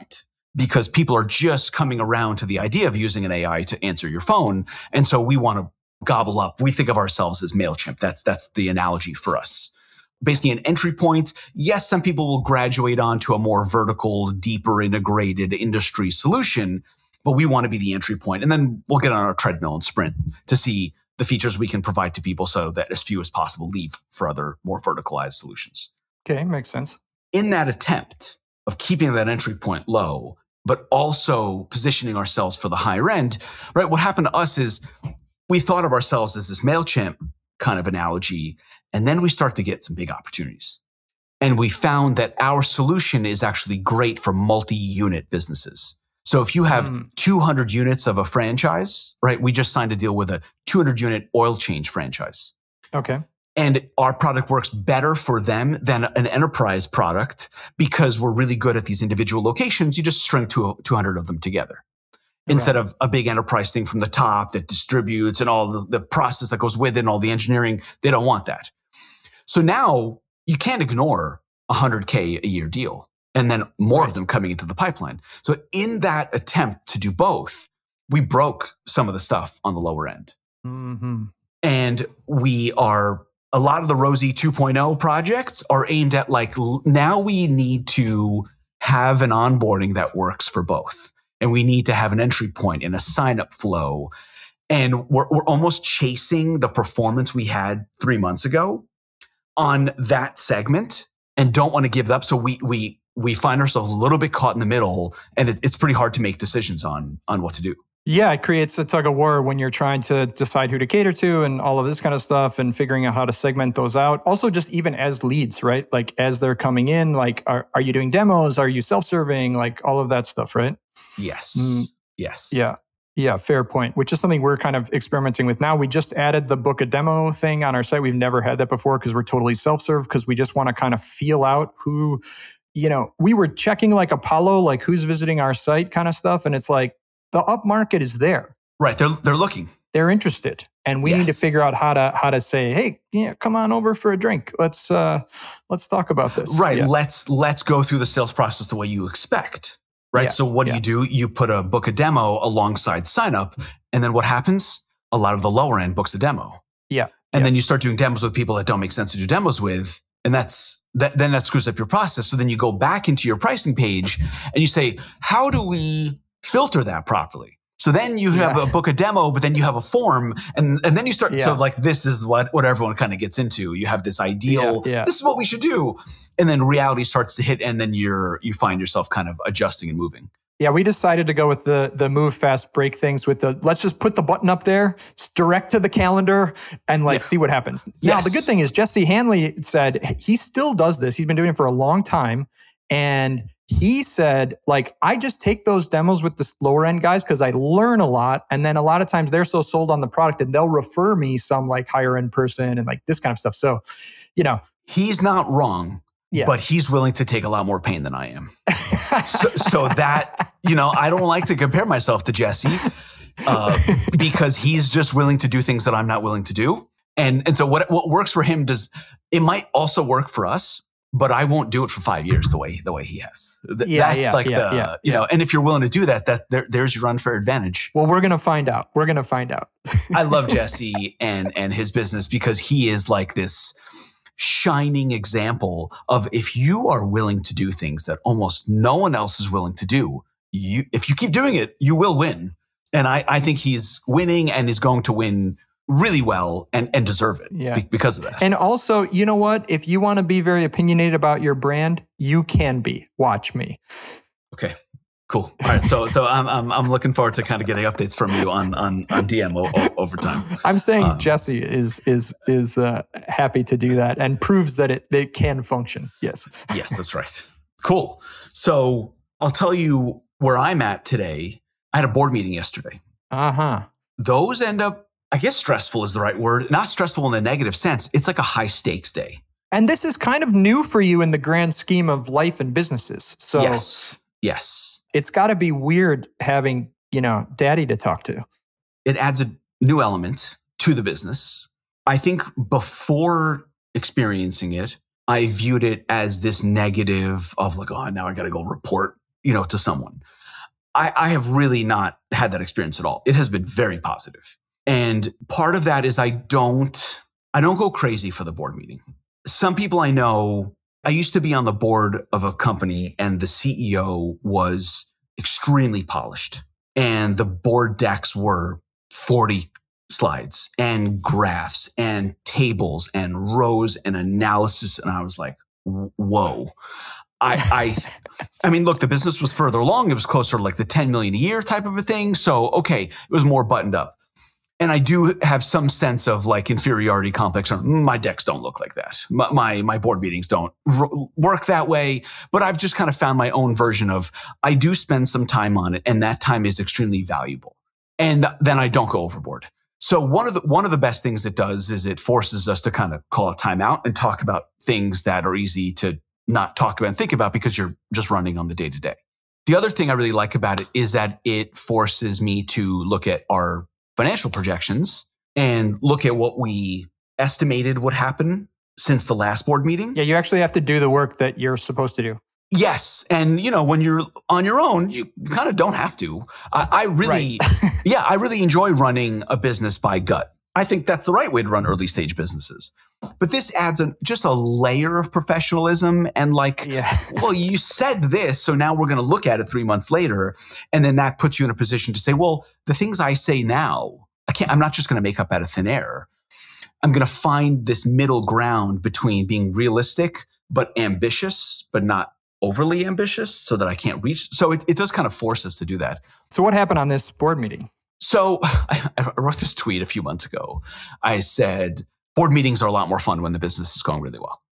because people are just coming around to the idea of using an A I to answer your phone. And so we want to gobble up. We think of ourselves as MailChimp. That's, that's the analogy for us. Basically an entry point. Yes, some people will graduate onto a more vertical, deeper integrated industry solution, but we want to be the entry point. And then we'll get on our treadmill and sprint to see the features we can provide to people so that as few as possible leave for other more verticalized solutions. Okay, makes sense. In that attempt of keeping that entry point low, but also positioning ourselves for the higher end, right? What happened to us is we thought of ourselves as this MailChimp kind of analogy, and then we start to get some big opportunities. And we found that our solution is actually great for multi-unit businesses. So if you have mm. two hundred units of a franchise, right? We just signed a deal with a two hundred unit oil change franchise. Okay. And our product works better for them than an enterprise product because we're really good at these individual locations. You just string two, two hundred of them together instead right. of a big enterprise thing from the top that distributes and all the, the process that goes with it and all the engineering. They don't want that. So now you can't ignore a one hundred K a year deal and then more right. of them coming into the pipeline. So in that attempt to do both, we broke some of the stuff on the lower end. Mm-hmm. And we are, a lot of the Rosie two point oh projects are aimed at like, now we need to have an onboarding that works for both. And we need to have an entry point and a sign-up flow. And we're, we're almost chasing the performance we had three months ago on that segment and don't want to give up. So we, we, we find ourselves a little bit caught in the middle, and it, it's pretty hard to make decisions on, on what to do. Yeah, it creates a tug of war when you're trying to decide who to cater to and all of this kind of stuff and figuring out how to segment those out. Also, just even as leads, right? Like as they're coming in, like, are, are you doing demos? Are you self-serving? Like all of that stuff, right? Yes. Mm, yes. Yeah. Yeah. Fair point, which is something we're kind of experimenting with now. We just added the book a demo thing on our site. We've never had that before because we're totally self-serve because we just want to kind of feel out who, you know, we were checking like Apollo, like who's visiting our site kind of stuff. And it's like, the upmarket is there. Right. They're they're looking. They're interested. And we yes. need to figure out how to how to say, hey, yeah, come on over for a drink. Let's uh let's talk about this. Right. Yeah. Let's let's go through the sales process the way you expect. Right. Yeah. So what yeah. do you do? You put a book a demo alongside sign up. And then what happens? A lot of the lower end books a demo. Yeah. And yeah. then you start doing demos with people that don't make sense to do demos with. And that's that then that screws up your process. So then you go back into your pricing page and you say, how do we filter that properly? So then you have yeah. a book a demo, but then you have a form, and, and then you start. Yeah. So like this is what, what everyone kind of gets into. You have this ideal. Yeah, yeah. This is what we should do, and then reality starts to hit, and then you're you find yourself kind of adjusting and moving. Yeah, we decided to go with the the move fast, break things with the let's just put the button up there, direct to the calendar, and like yeah. see what happens. Now yes. the good thing is Jesse Hanley said he still does this. He's been doing it for a long time, and he said, like, I just take those demos with the lower end guys because I learn a lot. And then a lot of times they're so sold on the product and they'll refer me some like higher end person and like this kind of stuff. So, you know, he's not wrong, yeah. but he's willing to take a lot more pain than I am. so, so that, you know, I don't like to compare myself to Jesse uh, because he's just willing to do things that I'm not willing to do. And, and so what, what works for him does, it might also work for us. But I won't do it for five years the way the way he has. Th- yeah, That's yeah, like yeah, the yeah, you yeah. know. And if you're willing to do that, that there, there's your unfair advantage. Well, we're gonna find out. We're gonna find out. I love Jesse and and his business because he is like this shining example of if you are willing to do things that almost no one else is willing to do. You if you keep doing it, you will win. And I I think he's winning and is going to win really well and, and deserve it yeah. be- because of that. And also, you know what? If you want to be very opinionated about your brand, you can be. Watch me. Okay, cool. All right. So so I'm I'm, I'm looking forward to kind of getting updates from you on on, on D M o- o- over time. I'm saying um, Jesse is is is uh, happy to do that and proves that it, it can function. Yes. Yes, that's right. Cool. So I'll tell you where I'm at today. I had a board meeting yesterday. Uh-huh. Those end up I guess stressful is the right word. Not stressful in the negative sense. It's like a high stakes day. And this is kind of new for you in the grand scheme of life and businesses. So yes, yes. It's got to be weird having, you know, daddy to talk to. It adds a new element to the business. I think before experiencing it, I viewed it as this negative of like, oh, now I got to go report, you know, to someone. I, I have really not had that experience at all. It has been very positive. And part of that is I don't, I don't go crazy for the board meeting. Some people I know, I used to be on the board of a company and the C E O was extremely polished and the board decks were forty slides and graphs and tables and rows and analysis. And I was like, whoa. I, I, I mean, look, the business was further along. It was closer to like the ten million a year type of a thing. So, okay, it was more buttoned up. And I do have some sense of like inferiority complex. Or, my decks don't look like that. My, my, my board meetings don't r- work that way. But I've just kind of found my own version of, I do spend some time on it. And that time is extremely valuable. And then I don't go overboard. So one of the, one of the best things it does is it forces us to kind of call a timeout and talk about things that are easy to not talk about and think about because you're just running on the day to day. The other thing I really like about it is that it forces me to look at our financial projections and look at what we estimated would happen since the last board meeting. Yeah, you actually have to do the work that you're supposed to do. Yes. And, you know, when you're on your own, you kind of don't have to. I, I really, Right. yeah, I really enjoy running a business by gut. I think that's the right way to run early stage businesses. But this adds a, just a layer of professionalism and like, Yeah. well, you said this, so now we're going to look at it three months later. And then that puts you in a position to say, well, the things I say now, I can't, I'm not just going to make up out of thin air. I'm going to find this middle ground between being realistic, but ambitious, but not overly ambitious so that I can't reach. So it, it does kind of force us to do that. So what happened on this board meeting? So I, I wrote this tweet a few months ago. I said, board meetings are a lot more fun when the business is going really well.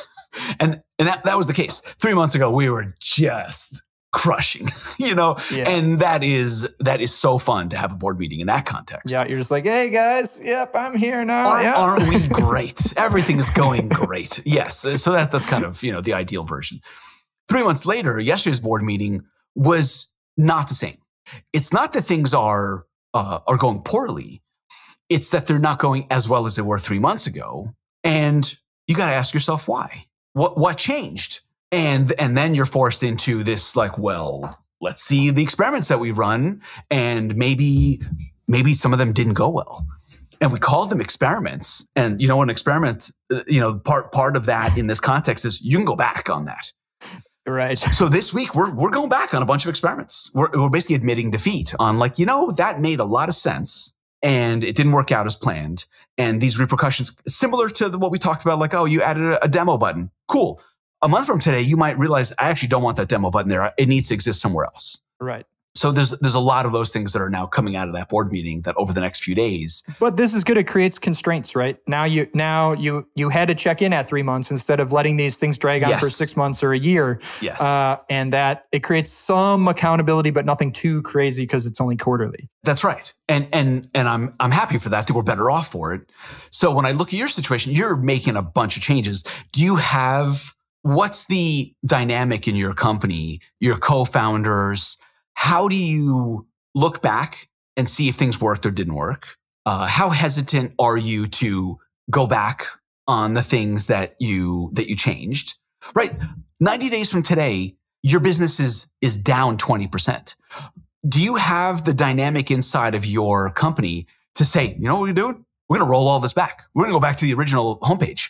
and and that, that was the case. Three months ago, we were just crushing, you know, Yeah. and that is that is so fun to have a board meeting in that context. Yeah, you're just like, hey guys, yep, I'm here now. Aren't, Yeah. aren't we great? Everything is going great. Yes. So that, that's kind of, you know, the ideal version. Three months later, yesterday's board meeting was not the same. It's not that things are uh, are going poorly. It's that they're not going as well as they were three months ago. And you got to ask yourself why. What what changed? And and then you're forced into this like, well, let's see the experiments that we run, and maybe maybe some of them didn't go well. And we call them experiments. And you know, an experiment, you know, part part of that in this context is you can go back on that. Right. So this week we're we're going back on a bunch of experiments. We're we're basically admitting defeat on like, you know, that made a lot of sense and it didn't work out as planned. And these repercussions, similar to the, what we talked about, like, oh, you added a, a demo button. Cool. A month from today, you might realize I actually don't want that demo button there. It needs to exist somewhere else. Right. So there's there's a lot of those things that are now coming out of that board meeting that over the next few days. But this is good. It creates constraints, right? Now you now you you had to check in at three months instead of letting these things drag on Yes. for six months or a year. Yes. Uh, and that it creates some accountability, but nothing too crazy because it's only quarterly. That's right. And and and I'm I'm happy for that, that we're better off for it. So when I look at your situation, you're making a bunch of changes. Do you have, what's the dynamic in your company, your co-founders? How do you look back and see if things worked or didn't work? Uh, how hesitant are you to go back on the things that you that you changed? Right, ninety days from today, your business is is down twenty percent. Do you have the dynamic inside of your company to say, you know what we're doing? We're going to roll all this back. We're going to go back to the original homepage.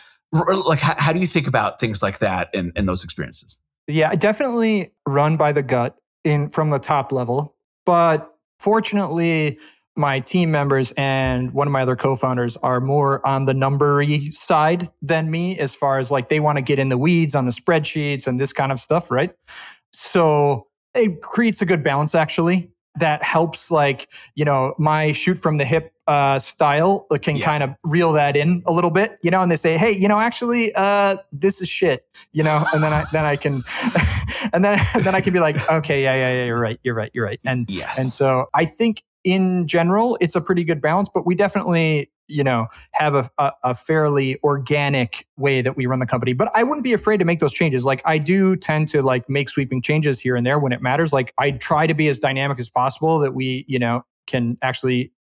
Like, how, how do you think about things like that and, and those experiences? Yeah, definitely run by the gut in from the top level. But fortunately, my team members and one of my other co-founders are more on the numbery side than me, as far as like they want to get in the weeds on the spreadsheets and this kind of stuff, right? So it creates a good balance, actually. That helps, like, you know, my shoot from the hip uh, style can Yeah. kind of reel that in a little bit, you know, and they say, hey, you know, actually, uh, this is shit, you know, and then I then I can, and then and then I can be like, okay, yeah, yeah, yeah, you're right, you're right, you're right, and Yes. and so I think in general it's a pretty good balance, but we definitely, you know, have a, a, a fairly organic way that we run the company. But I wouldn't be afraid to make those changes. Like, I do tend to like make sweeping changes here and there when it matters. Like, I try to be as dynamic as possible that we, you know, can actually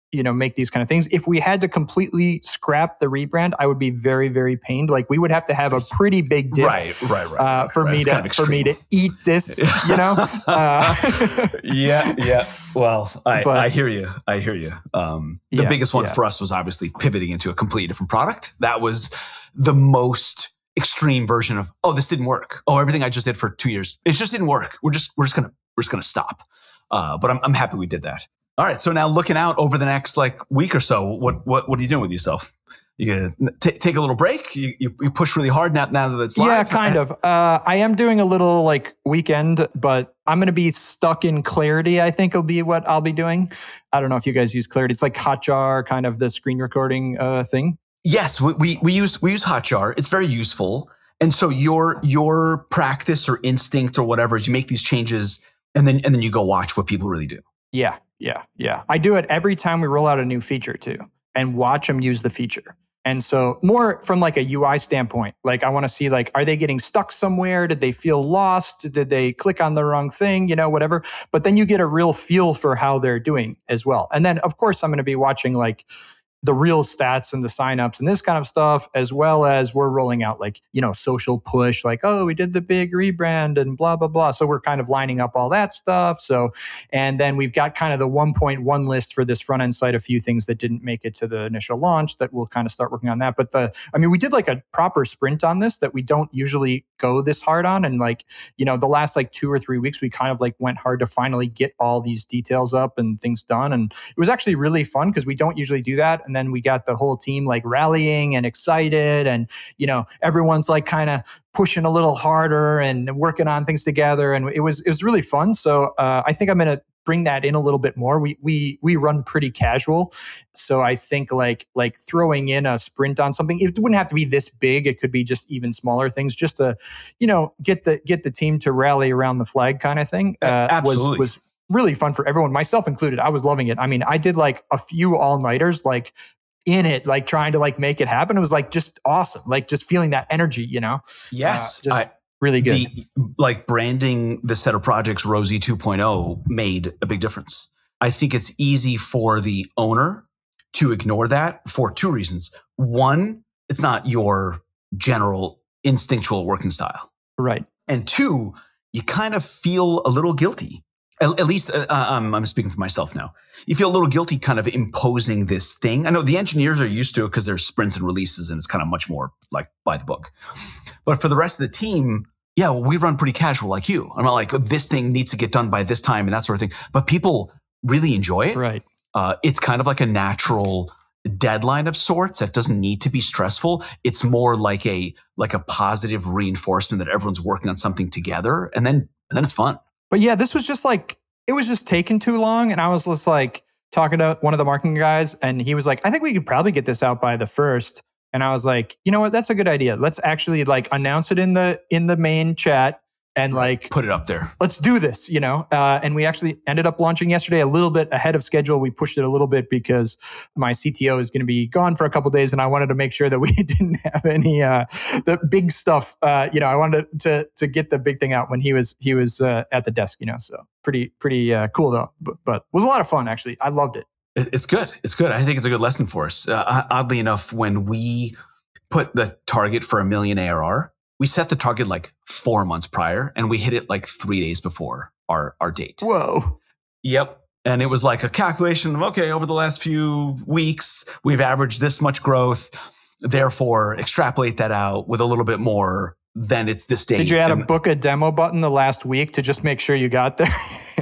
you know, make these kind of things. If we had to completely scrap the rebrand, I would be very, very pained. Like we would have to have a pretty big dip, right, right, right, uh, for right. me It's to kind of for me to eat this, you know. Uh, yeah, yeah. Well, I, But- I hear you. I hear you. Um, the Yeah, biggest one yeah. for us was obviously pivoting into a completely different product. That was the most extreme version of, oh, this didn't work. Oh, everything I just did for two years, it just didn't work. We're just we're just gonna we're just gonna stop. Uh, but I'm I'm happy we did that. All right. So now looking out over the next like week or so, what what what are you doing with yourself? You gonna t- take a little break? You, you you push really hard now now that it's live? Yeah, kind of. Uh, I am doing a little like weekend, but I'm going to be stuck in Clarity. I think will be what I'll be doing. I don't know if you guys use Clarity. It's like Hotjar, kind of the screen recording uh, thing. Yes, we, we we use we use Hotjar. It's very useful. And so your your practice or instinct or whatever is you make these changes and then and then you go watch what people really do. Yeah, yeah, yeah. I do it every time we roll out a new feature too, and watch them use the feature. And so more from like a U I standpoint, like I want to see like, are they getting stuck somewhere? Did they feel lost? Did they click on the wrong thing? You know, whatever. But then you get a real feel for how they're doing as well. And then of course I'm going to be watching like the real stats and the signups and this kind of stuff, as well as we're rolling out like, you know, social push, like, oh, we did the big rebrand and blah, blah, blah. So we're kind of lining up all that stuff. So, and then we've got kind of the one point one list for this front end site, a few things that didn't make it to the initial launch that we'll kind of start working on that. But the, I mean, we did like a proper sprint on this that we don't usually go this hard on. And like, you know, the last like two or three weeks, we kind of like went hard to finally get all these details up and things done. And it was actually really fun because we don't usually do that. And then we got the whole team like rallying and excited, and you know everyone's like kind of pushing a little harder and working on things together, and it was it was really fun. So uh, I think I'm going to bring that in a little bit more. We we we run pretty casual, so I think like like throwing in a sprint on something, it wouldn't have to be this big. It could be just even smaller things, just to you know get the get the team to rally around the flag kind of thing. Uh, Absolutely. was was really fun for everyone, myself included. I was loving it. I mean, I did like a few all-nighters, like in it, like trying to like make it happen. It was like just awesome, like just feeling that energy, you know? Yes. Uh, just I, really good. The, like branding the set of projects Rosie two point oh made a big difference. I think it's easy for the owner to ignore that for two reasons. One, it's not your general instinctual working style. Right. And two, you kind of feel a little guilty. At, at least uh, um, I'm speaking for myself now. You feel a little guilty kind of imposing this thing. I know the engineers are used to it because there's sprints and releases and it's kind of much more like by the book. But for the rest of the team, yeah, well, we run pretty casual like you. I'm not like, this thing needs to get done by this time and that sort of thing. But people really enjoy it. Right. Uh, it's kind of like a natural deadline of sorts that doesn't need to be stressful. It's more like a like a positive reinforcement that everyone's working on something together, and then and then it's fun. But yeah, this was just like, it was just taking too long. And I was just like talking to one of the marketing guys, and he was like, I think we could probably get this out by the first. And I was like, you know what? That's a good idea. Let's actually like announce it in the in the main chat and like Put it up there. let's do this, you know? Uh, and we actually ended up launching yesterday a little bit ahead of schedule. We pushed it a little bit because my C T O is going to be gone for a couple of days, and I wanted to make sure that we didn't have any uh, the big stuff. Uh, you know, I wanted to to get the big thing out when he was he was uh, at the desk. You know, so pretty pretty uh, cool though. But, but was a lot of fun actually. I loved it. It- It's good. It's good. I think it's a good lesson for us. Uh, oddly enough, when we put the target for a million A R R, we set the target like four months prior, and we hit it like three days before our, our date. Whoa. Yep. And it was like a calculation of, okay, over the last few weeks, we've averaged this much growth. Therefore, extrapolate that out with a little bit more, then it's this date. Did you add And- a book a demo button the last week to just make sure you got there?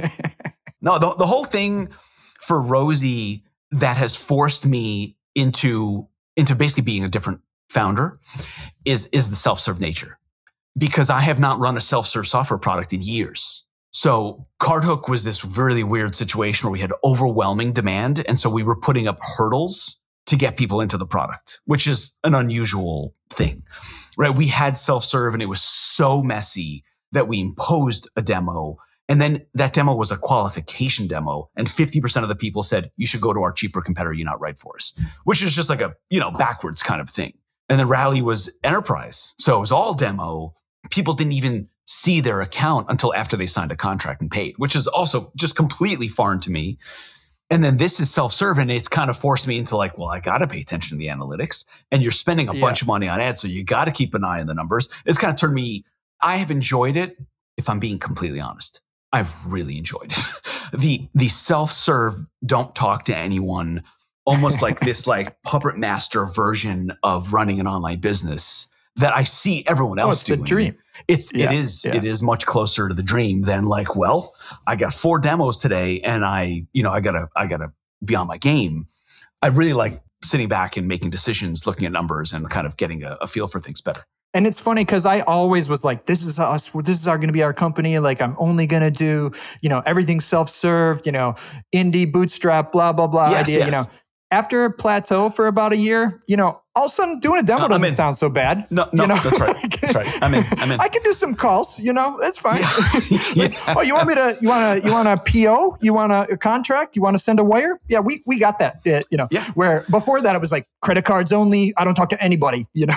No, the, the whole thing for Rosie that has forced me into into basically being a different founder is is the self-serve nature, because I have not run a self-serve software product in years. So CardHook was this really weird situation where we had overwhelming demand, and so we were putting up hurdles to get people into the product, which is an unusual thing, right? We had self-serve, and it was so messy that we imposed a demo. And then that demo was a qualification demo, and fifty percent of the people said, you should go to our cheaper competitor, you're not right for us, which is just like a, you know, backwards kind of thing. And the rally was enterprise. So it was all demo. People didn't even see their account until after they signed a contract and paid, which is also just completely foreign to me. And then this is self-serve, and it's kind of forced me into like, well, I got to pay attention to the analytics, and you're spending a yeah. bunch of money on ads. So you got to keep an eye on the numbers. It's kind of turned me, I have enjoyed it. If I'm being completely honest, I've really enjoyed it. the, the self-serve, don't talk to anyone, almost like this like puppet master version of running an online business that I see everyone else oh, it's doing. The dream. It's yeah, it is yeah. it is much closer to the dream than like, well, I got four demos today and I, you know, I gotta I gotta be on my game. I really like sitting back and making decisions, looking at numbers and kind of getting a, a feel for things better. And it's funny because I always was like, this is us, this is our going to be our company. Like I'm only going to do, you know, everything self-serve, you know, indie, bootstrap, blah, blah, blah yes, idea, yes. you know. After a plateau for about a year, you know, all of a sudden doing a demo no, doesn't sound so bad. No, no, you know? that's right. That's right. I'm in. I'm in. I can do some calls, you know, that's fine. Yeah. like, oh, you want me to, you want to, you want a P O? You want a, a contract? You want to send a wire? Yeah, we we got that, uh, you know, yeah. where before that it was like credit cards only. I don't talk to anybody, you know.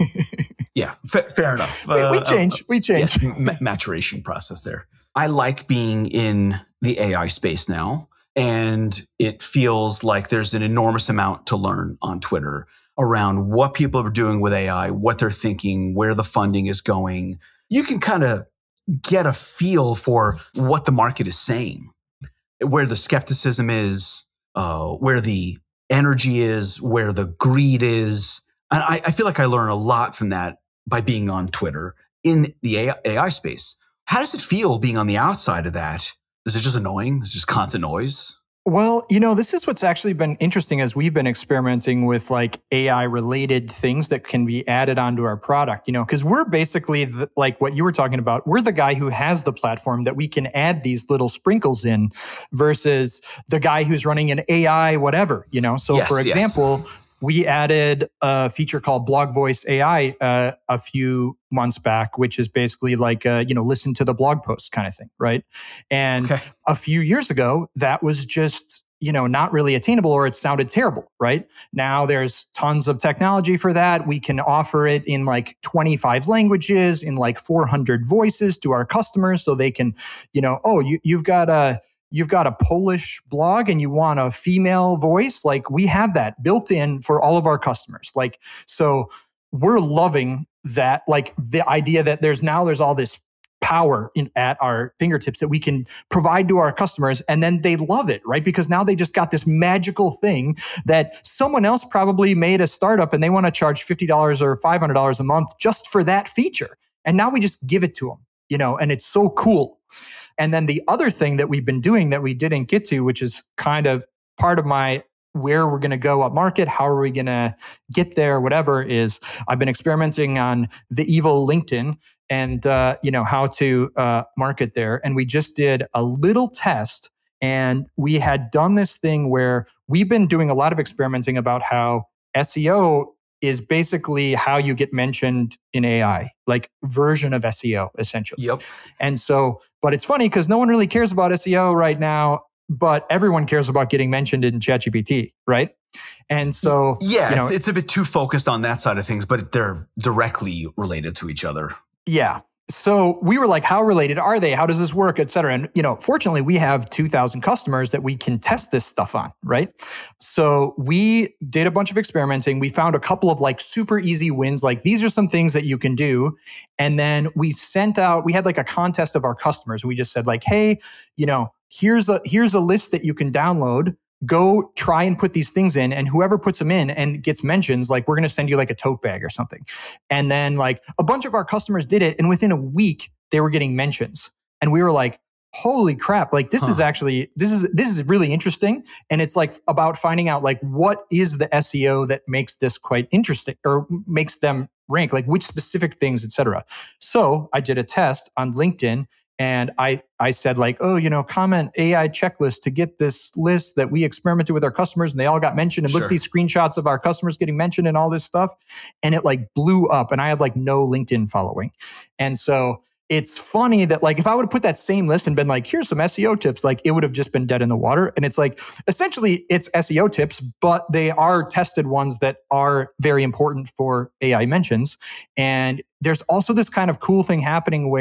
yeah, fa- fair enough. We, we uh, change, uh, we change. Yes, ma- maturation process there. I like being in the A I space now. And it feels like there's an enormous amount to learn on Twitter around what people are doing with A I, what they're thinking, where the funding is going. You can kind of get a feel for what the market is saying, where the skepticism is, uh, where the energy is, where the greed is. And I, I feel like I learn a lot from that by being on Twitter in the A I space. How does it feel being on the outside of that? Is it just annoying? Is it just constant noise? Well, you know, this is what's actually been interesting as we've been experimenting with like A I related things that can be added onto our product, you know, because we're basically the, like what you were talking about. We're the guy who has the platform that we can add these little sprinkles in versus the guy who's running an A I, whatever, you know. So yes, for example, yes. we added a feature called Blog Voice A I uh, a few months back, which is basically like, uh, you know, listen to the blog post kind of thing, right? And okay. a few years ago, that was just, you know, not really attainable or it sounded terrible, right? Now there's tons of technology for that. We can offer it in like twenty-five languages, in like four hundred voices to our customers so they can, you know, oh, you, you've got a... You've got a Polish blog and you want a female voice, like we have that built in for all of our customers. Like, so we're loving that, like the idea that there's now there's all this power in, at our fingertips that we can provide to our customers and then they love it, right? Because now they just got this magical thing that someone else probably made a startup and they want to charge fifty dollars or five hundred dollars a month just for that feature. And now we just give it to them, you know, and it's so cool. And then the other thing that we've been doing that we didn't get to, which is kind of part of my where we're going to go up market, how are we going to get there, whatever, is I've been experimenting on the evil LinkedIn and, uh, you know, how to uh, market there. And we just did a little test and we had done this thing where we've been doing a lot of experimenting about how S E O is basically how you get mentioned in A I, like version of S E O, essentially. Yep. And so, but it's funny because no one really cares about S E O right now, but everyone cares about getting mentioned in ChatGPT, right? And so, yeah, you know, it's, it's a bit too focused on that side of things, but they're directly related to each other. Yeah. So we were like, how related are they? How does this work, et cetera? And, you know, fortunately, we have two thousand customers that we can test this stuff on, right? So we did a bunch of experimenting. We found a couple of like super easy wins. Like these are some things that you can do. And then we sent out, we had like a contest of our customers. We just said like, hey, you know, here's a, here's a list that you can download. Go try and put these things in, and whoever puts them in and gets mentions, like we're going to send you like a tote bag or something. And then like a bunch of our customers did it, and within a week they were getting mentions, and we were like, "Holy crap! Like this huh. is actually this is this is really interesting." And it's like about finding out like what is the S E O that makes this quite interesting or makes them rank, like which specific things, et cetera. So I did a test on LinkedIn. And I, I said like, oh, you know, comment A I checklist to get this list that we experimented with our customers and they all got mentioned and sure. Look at these screenshots of our customers getting mentioned and all this stuff. And it like blew up and I had like no LinkedIn following. And so it's funny that like, if I would have put that same list and been like, here's some S E O tips, like it would have just been dead in the water. And it's like, essentially it's S E O tips, but they are tested ones that are very important for A I mentions. And there's also this kind of cool thing happening where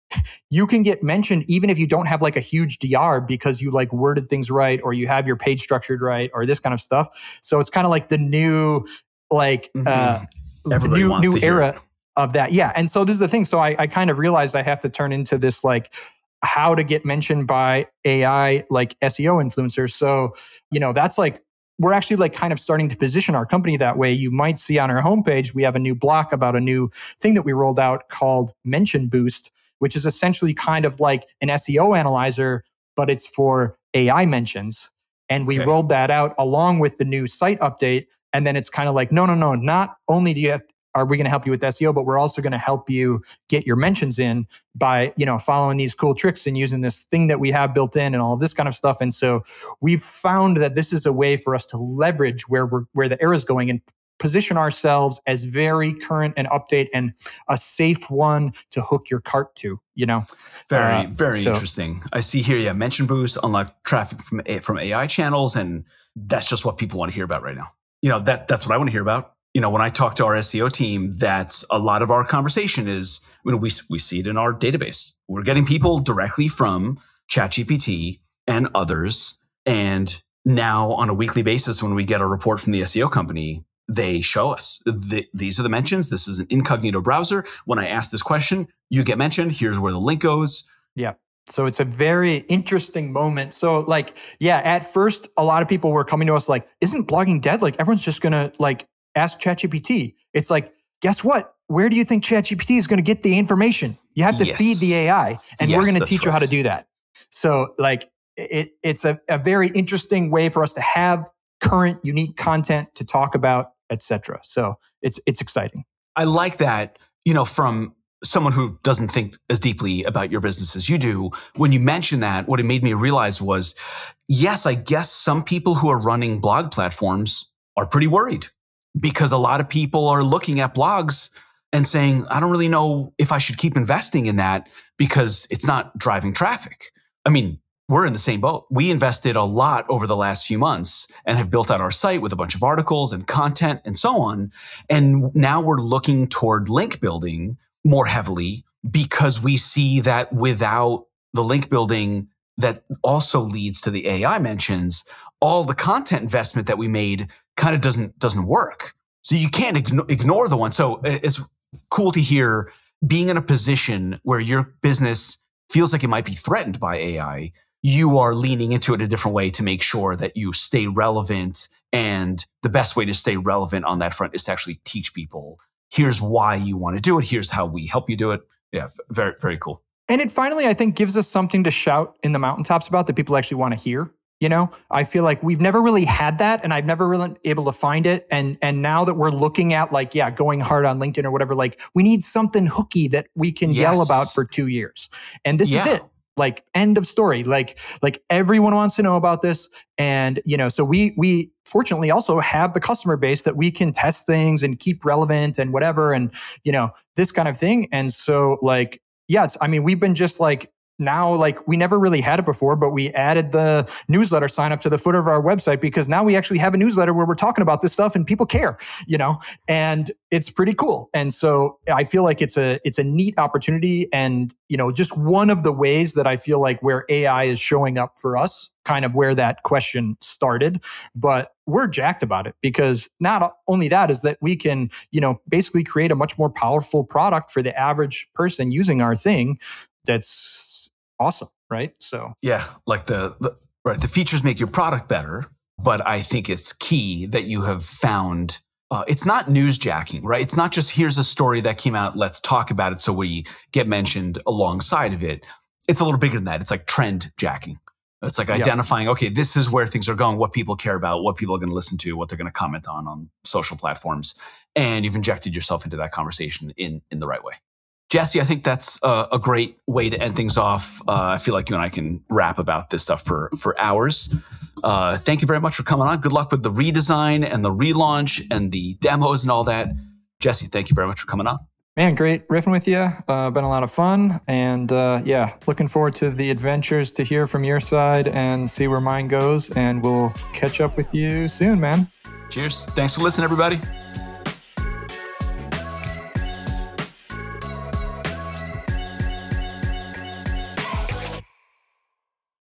you can get mentioned even if you don't have like a huge D R because you like worded things right or you have your page structured right or this kind of stuff. So it's kind of like the new like Mm-hmm. uh Everybody new wants new to hear era it. of that. Yeah. And so this is the thing. So I, I kind of realized I have to turn into this like how to get mentioned by A I like S E O influencers. So, you know, that's like we're actually like kind of starting to position our company that way. You might see on our homepage, we have a new block about a new thing that we rolled out called Mention Boost, which is essentially kind of like an S E O analyzer, but it's for A I mentions. And we Okay. rolled that out along with the new site update. And then it's kind of like, no, no, no, not only do you have, are we going to help you with S E O, but we're also going to help you get your mentions in by, you know, following these cool tricks and using this thing that we have built in and all of this kind of stuff. And so we've found that this is a way for us to leverage where we're, where the era is going and position ourselves as very current and update and a safe one to hook your cart to, you know? Very, Uh, very so- interesting. I see here, yeah, mention boost, unlock traffic from A- from A I channels, and that's just what people want to hear about right now. You know, that that's what I want to hear about. You know, when I talk to our S E O team, that's a lot of our conversation is, you know, we we see it in our database. We're getting people directly from ChatGPT and others, and now on a weekly basis, when we get a report from the S E O company, they show us the, these are the mentions. This is an incognito browser. When I ask this question, you get mentioned. Here's where the link goes. Yeah. So it's a very interesting moment. So like, yeah, at first, a lot of people were coming to us like, isn't blogging dead? Like everyone's just going to like ask ChatGPT. It's like, guess what? Where do you think ChatGPT is going to get the information? You have to Yes. feed the A I and Yes, we're going to that's teach you how to right. do that. So like it, it's a, a very interesting way for us to have current unique content to talk about, et cetera. So it's, it's exciting. I like that, you know, from someone who doesn't think as deeply about your business as you do. When you mentioned that, what it made me realize was, yes, I guess some people who are running blog platforms are pretty worried because a lot of people are looking at blogs and saying, I don't really know if I should keep investing in that because it's not driving traffic. I mean, we're in the same boat. We invested a lot over the last few months and have built out our site with a bunch of articles and content and so on. And now we're looking toward link building more heavily because we see that without the link building that also leads to the A I mentions, all the content investment that we made kind of doesn't, doesn't work. So you can't igno- ignore the one. So it's cool to hear being in a position where your business feels like it might be threatened by A I. You are leaning into it a different way to make sure that you stay relevant. And the best way to stay relevant on that front is to actually teach people, here's why you want to do it. Here's how we help you do it. Yeah, very, very cool. And it finally, I think, gives us something to shout in the mountaintops about that people actually want to hear. You know, I feel like we've never really had that and I've never really been able to find it. And, and now that we're looking at like, yeah, going hard on LinkedIn or whatever, like we need something hooky that we can Yes. yell about for two years. And this is Yeah. it. Like end of story. Like, like everyone wants to know about this. And, you know, so we, we fortunately also have the customer base that we can test things and keep relevant and whatever. And, you know, this kind of thing. And so like, yeah, it's, I mean, we've been just like, now, like we never really had it before, but we added the newsletter sign up to the footer of our website because now we actually have a newsletter where we're talking about this stuff and people care, you know, and it's pretty cool. And so I feel like it's a, it's a neat opportunity and, you know, just one of the ways that I feel like where A I is showing up for us, kind of where that question started, but we're jacked about it because not only that is that we can, you know, basically create a much more powerful product for the average person using our thing. That's awesome, right? So Yeah, like the, the right, the features make your product better, but I think it's key that you have found uh, it's not newsjacking, right? It's not just here's a story that came out, let's talk about it so we get mentioned alongside of it. It's a little bigger than that. It's like trend jacking. It's like identifying, okay, this is where things are going, what people care about, what people are going to listen to, what they're going to comment on on social platforms, and you've injected yourself into that conversation in in the right way. Jesse, I think that's a, a great way to end things off. Uh, I feel like you and I can rap about this stuff for, for hours. Uh, thank you very much for coming on. Good luck with the redesign and the relaunch and the demos and all that. Jesse, thank you very much for coming on. Man, great riffing with you. Uh, been a lot of fun. And uh, yeah, looking forward to the adventures to hear from your side and see where mine goes. And we'll catch up with you soon, man. Cheers. Thanks for listening, everybody.